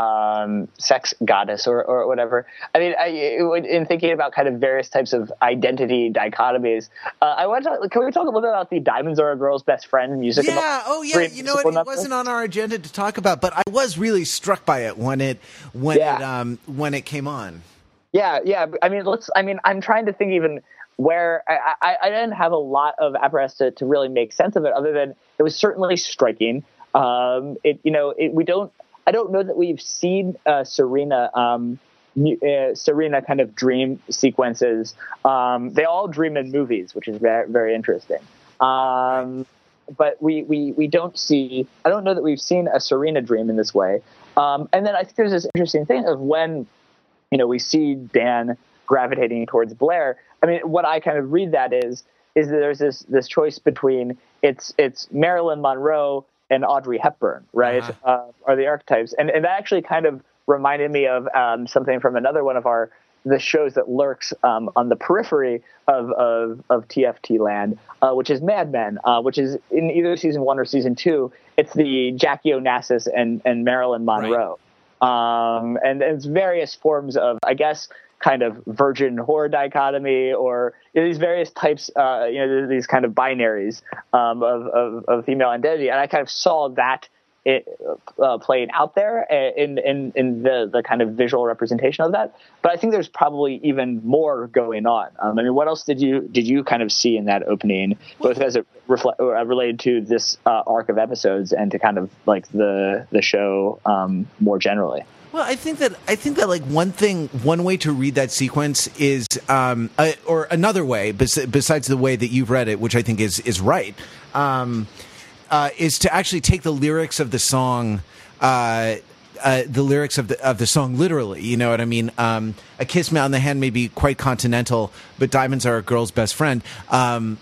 um, sex goddess or, or whatever. I mean, I, in thinking about kind of various types of identity dichotomies, uh, I want to, can we talk a little bit about the Diamonds Are a Girl's Best Friend music? Yeah. Oh yeah. You know, it, it wasn't on our agenda to talk about, but I was really struck by it when it, when yeah. it, um, when it came on. Yeah. Yeah. I mean, let's, I mean, I'm trying to think even where I, I, I didn't have a lot of apparatus to, to really make sense of it, other than it was certainly striking. Um, it, you know, it, we don't, I don't know that we've seen uh, Serena, um, uh, Serena kind of dream sequences. Um, they all dream in movies, which is very, very interesting. Um, but we, we, we don't see, I don't know that we've seen a Serena dream in this way. Um, and then I think there's this interesting thing of when, you know, we see Dan gravitating towards Blair. I mean, what I kind of read that is, is that there's this, this choice between it's, it's Marilyn Monroe and Audrey Hepburn, right, uh-huh. uh, are the archetypes. And, and that actually kind of reminded me of um, something from another one of our the shows that lurks um, on the periphery of, of, of T F T land, uh, which is Mad Men, uh, which is in either season one or season two. It's the Jackie Onassis and, and Marilyn Monroe. um, and, and it's various forms of, I guess, kind of virgin whore dichotomy, or you know, these various types, uh, you know, these kind of binaries um, of, of, of female identity. And I kind of saw that it uh, played out there in, in, in the, the kind of visual representation of that. But I think there's probably even more going on. Um, I mean, what else did you, did you kind of see in that opening, both as it reflect, uh, related to this uh, arc of episodes and to kind of like the, the show um, more generally? Well, I think that I think that like one thing, one way to read that sequence is, um, uh, or another way, bes- besides the way that you've read it, which I think is is right, um, uh, is to actually take the lyrics of the song, uh, uh, the lyrics of the of the song literally. You know what I mean? Um, a kiss on the hand may be quite continental, but diamonds are a girl's best friend. Um,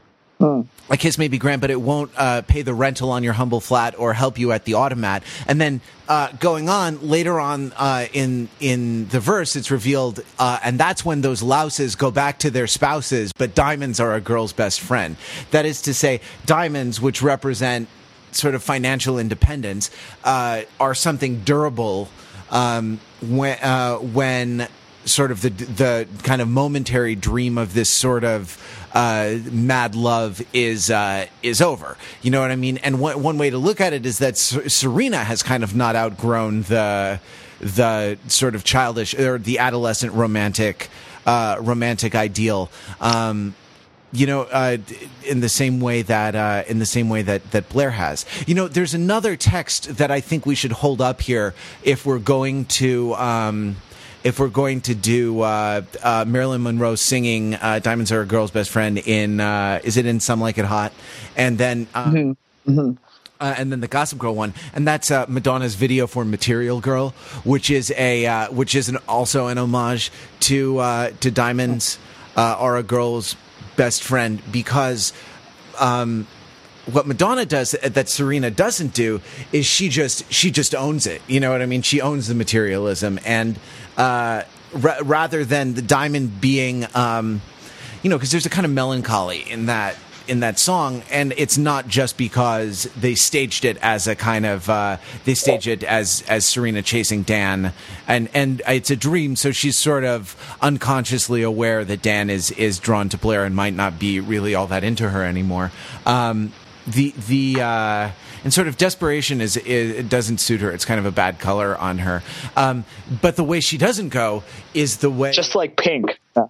Mm. A kiss may be grand, but it won't uh, pay the rental on your humble flat or help you at the automat. And then uh, going on later on uh, in in the verse, it's revealed, uh, and that's when those louses go back to their spouses. But diamonds are a girl's best friend. That is to say, diamonds, which represent sort of financial independence, uh, are something durable um, when uh, when sort of the the kind of momentary dream of this sort of uh, mad love is uh, is over. You know what I mean? And one one way to look at it is that Serena has kind of not outgrown the the sort of childish or the adolescent romantic uh, romantic ideal. Um, You know, uh, in the same way that uh, in the same way that, that Blair has. You know, there's another text that I think we should hold up here if we're going to um, if we're going to do uh, uh, Marilyn Monroe singing uh, "Diamonds Are a Girl's Best Friend" in uh, is it in "Some Like It Hot," and then. Uh, mm-hmm. Mm-hmm. Uh, and then the Gossip Girl one, and that's uh, Madonna's video for "Material Girl," which is a uh, which is an, also an homage to uh, to Diamonds uh, Are a Girl's Best Friend, because um, what Madonna does that Serena doesn't do is she just she just owns it. You know what I mean? She owns the materialism, and uh, ra- rather than the diamond being, um, you know, because there's a kind of melancholy in that. in that song, and it's not just because they staged it as a kind of uh, they staged it as as Serena chasing Dan, and and it's a dream, so she's sort of unconsciously aware that Dan is is drawn to Blair and might not be really all that into her anymore. Um, the the uh, and sort of desperation is, is it doesn't suit her. It's kind of a bad color on her. Um, but the way she doesn't go is the way just like pink. No,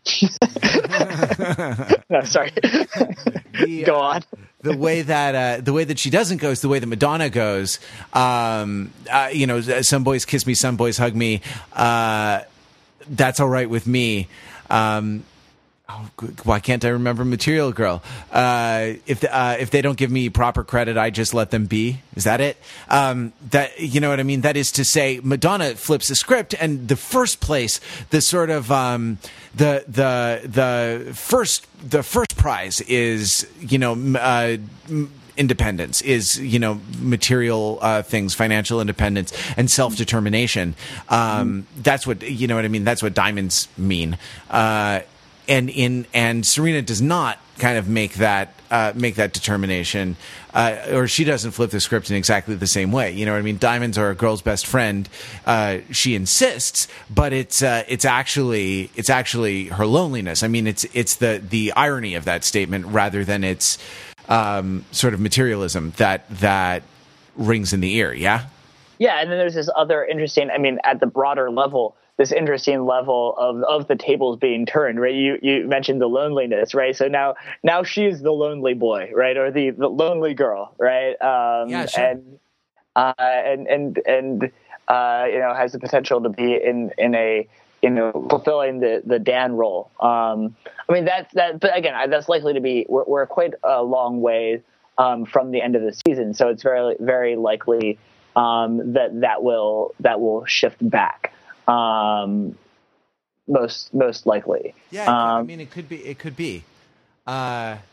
no sorry. The, go on. Uh, the way that uh, the way that she doesn't go is the way that Madonna goes. Um, uh, you know, some boys kiss me, some boys hug me. Uh, that's all right with me. Um, oh, why can't I remember Material Girl? Uh, if the, uh, if they don't give me proper credit, I just let them be. Is that it? Um, that you know what I mean? That is to say, Madonna flips the script, and the first place, the sort of um, the the the first the first prize is you know. Uh, independence is, you know, material uh, things, financial independence and self-determination. Um, mm. That's what, you know what I mean? That's what diamonds mean. Uh, and in, and Serena does not kind of make that, uh, make that determination, uh, or she doesn't flip the script in exactly the same way. You know what I mean? Diamonds are a girl's best friend. Uh, she insists, but it's, uh, it's actually, it's actually her loneliness. I mean, it's, it's the, the irony of that statement rather than its, um, sort of materialism that, that rings in the ear. Yeah. Yeah. And then there's this other interesting, I mean, at the broader level, this interesting level of, of the tables being turned, right? You, you mentioned the loneliness, right? So now, now she's the lonely boy, right? Or the, the lonely girl, right? Um, yeah, sure. and, uh, and, and, and, uh, you know, has the potential to be in, in a, you know, fulfilling the, the Dan role. Um, I mean, that's that, but again, that's likely to be, we're, we're quite a long way, um, from the end of the season. So it's very, very likely, um, that that will, that will shift back. Um, most, most likely. Yeah. Um, I mean, it could be, it could be, uh,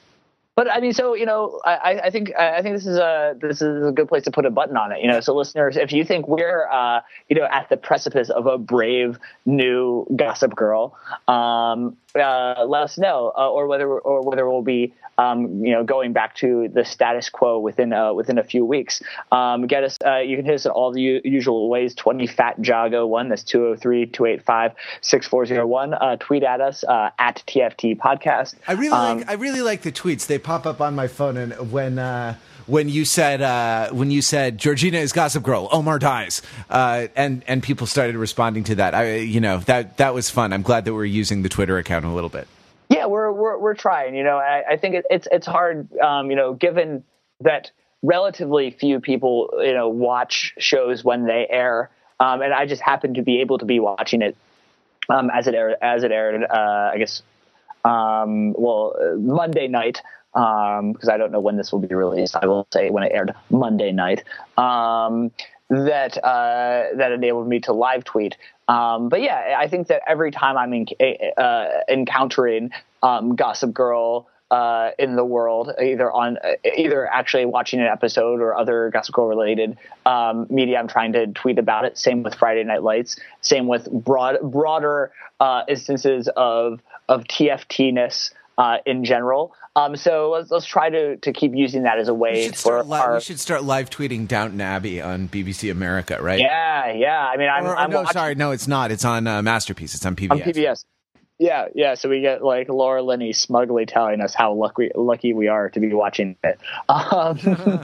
But I mean, so you know, I, I think I think this is a this is a good place to put a button on it. You know, so listeners, if you think we're uh, you know at the precipice of a brave new Gossip Girl, um, uh, let us know, uh, or whether or whether we'll be um, you know going back to the status quo within uh, within a few weeks. Um, get us. Uh, you can hit us in all the u- usual ways. twenty fat jog oh one. That's two oh three, two eight five, six four oh one. Uh, tweet at us uh, at T F T Podcast. I really um, like I really like the tweets. They pop up on my phone, and when uh, when you said uh, when you said Georgina is Gossip Girl, Omar dies, uh, and and people started responding to that. I you know that that was fun. I'm glad that we're using the Twitter account a little bit. Yeah, we're we're we're trying. You know, I, I think it, it's it's hard. Um, you know, given that relatively few people you know watch shows when they air, um, and I just happen to be able to be watching it um, as it aired as it aired. Uh, I guess um, well Monday night. Um, because I don't know when this will be released. I will say when it aired Monday night. Um, that uh, that enabled me to live tweet. Um, but yeah, I think that every time I'm in, uh, encountering um, Gossip Girl uh, in the world, either on either actually watching an episode or other Gossip Girl related um, media, I'm trying to tweet about it. Same with Friday Night Lights. Same with broad broader uh, instances of of T F T-ness uh, in general. Um, so let's let's try to, to keep using that as a way for li- our. We should start live tweeting Downton Abbey on B B C America, right? Yeah, yeah. I mean, I'm. Or, or I'm no, watching, sorry, no, it's not. It's on uh, Masterpiece. It's on P B S. on P B S. Yeah, yeah. So we get like Laura Linney smugly telling us how lucky lucky we are to be watching it. Um,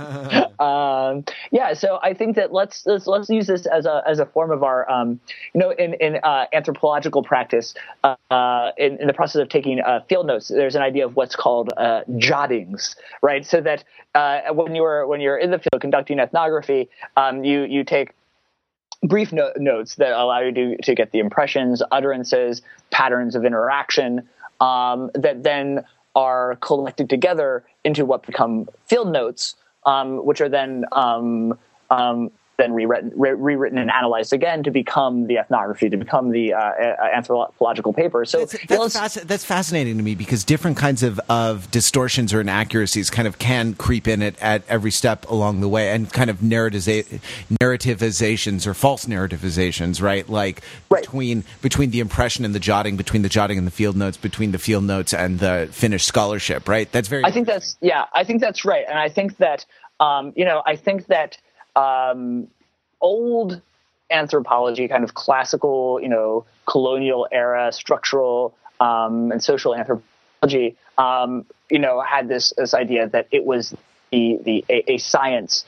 um, yeah. So I think that let's let's let's use this as a as a form of our um, you know in in uh, anthropological practice uh, in, in the process of taking uh, field notes. There's an idea of what's called uh, jottings, right? So that uh, when you're when you're in the field conducting ethnography, um, you you take brief no- notes that allow you to, to get the impressions, utterances, patterns of interaction um, that then are collected together into what become field notes, um, which are then um, um, then rewritten, re- rewritten and analyzed again to become the ethnography, to become the uh, anthropological paper. So that's, that's, fasc- that's fascinating to me because different kinds of, of distortions or inaccuracies kind of can creep in at, at every step along the way, and kind of narratiza- narrativizations or false narrativizations, right? Like right. between between the impression and the jotting, between the jotting and the field notes, between the field notes and the finished scholarship, right? That's very. I think that's yeah. I think that's right, and I think that um, you know, I think that. Um, old anthropology, kind of classical, you know, colonial era structural um, and social anthropology, um, you know, had this this idea that it was the the a, a science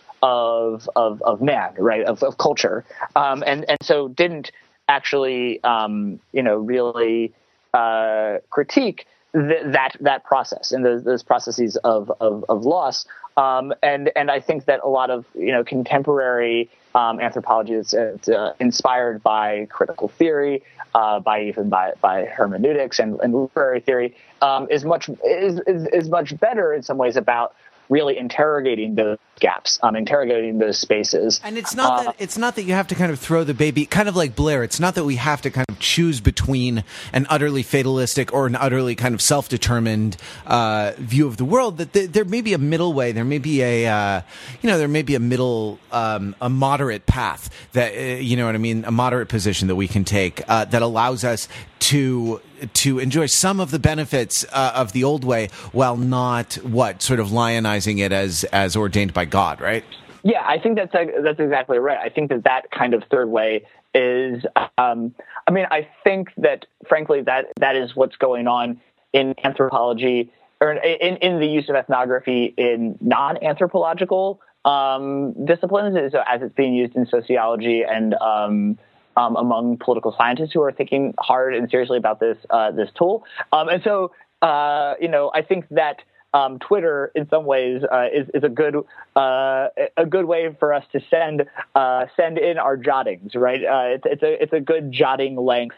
of of of man, right, of, of culture, um, and and so didn't actually, um, you know, really uh, critique th- that that process and those, those processes of of, of loss. Um, and and I think that a lot of you know contemporary um, anthropology is uh, inspired by critical theory, uh, by even by, by hermeneutics and, and literary theory, um, is much is, is is much better in some ways about really interrogating those gaps, um, interrogating those spaces. And it's not uh, that it's not that you have to kind of throw the baby, kind of like Blair. It's not that we have to kind of choose between an utterly fatalistic or an utterly kind of self-determined uh, view of the world. That th- there may be a middle way. There may be a, uh, you know, there may be a middle, um, a moderate path that, uh, you know what I mean, a moderate position that we can take uh, that allows us to to enjoy some of the benefits uh, of the old way while not what sort of lionizing it as as ordained by God, right? Yeah, I think that's that's exactly right. I think that that kind of third way is. Um, I mean, I think that frankly that that is what's going on in anthropology or in in the use of ethnography in non-anthropological um, disciplines, as it's being used in sociology and. Um, Um, among political scientists who are thinking hard and seriously about this uh, this tool, um, and so uh, you know I think that um, Twitter, in some ways, uh, is is a good uh, a good way for us to send uh, send in our jottings. Right, uh, it's it's a it's a good jotting length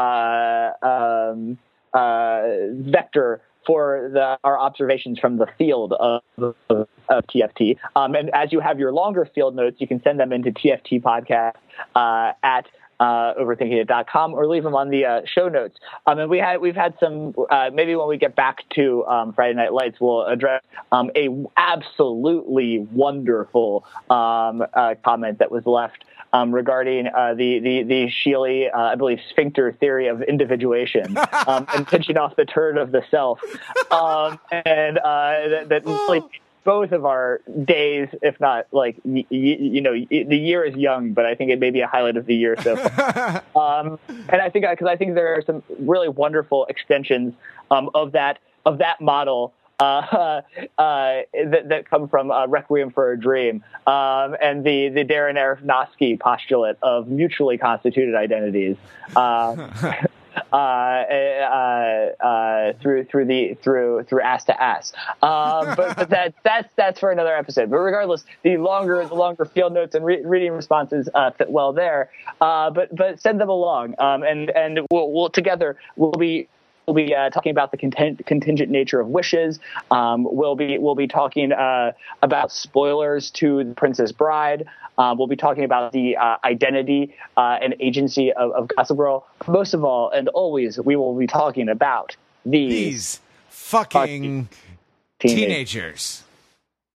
uh, um, uh, vector for the, our observations from the field of, of, of T F T. Um, and as you have your longer field notes, you can send them into T F T podcast uh, at uh, overthinking it dot com, or leave them on the uh, show notes. Um, and we had we've had some uh, maybe when we get back to um, Friday Night Lights, we'll address um, a absolutely wonderful um, uh, comment that was left um, regarding uh, the the the Sheely, uh, I believe, sphincter theory of individuation um, and pinching off the turd of the self, um, and uh, that, that really both of our days, if not like, y- y- you know, y- the year is young, but I think it may be a highlight of the year so far. um, and I think, because I think there are some really wonderful extensions um, of that, of that model uh, uh, that, that come from uh, Requiem for a Dream um, and the, the Darren Aronofsky postulate of mutually constituted identities. Uh, Uh, uh, uh, through through the through through ass to ass, um, but but that that's that's for another episode. But regardless, the longer the longer field notes and re- reading responses uh, fit well there. Uh, but but send them along, um, and and we'll, we'll together we'll be. We'll be uh, talking about the content, contingent nature of wishes. Um, we'll be we'll be talking uh, about spoilers to The Princess Bride. Uh, we'll be talking about the uh, identity uh, and agency of, of Gossip Girl. Most of all, and always, we will be talking about these, these fucking, fucking teenagers. teenagers.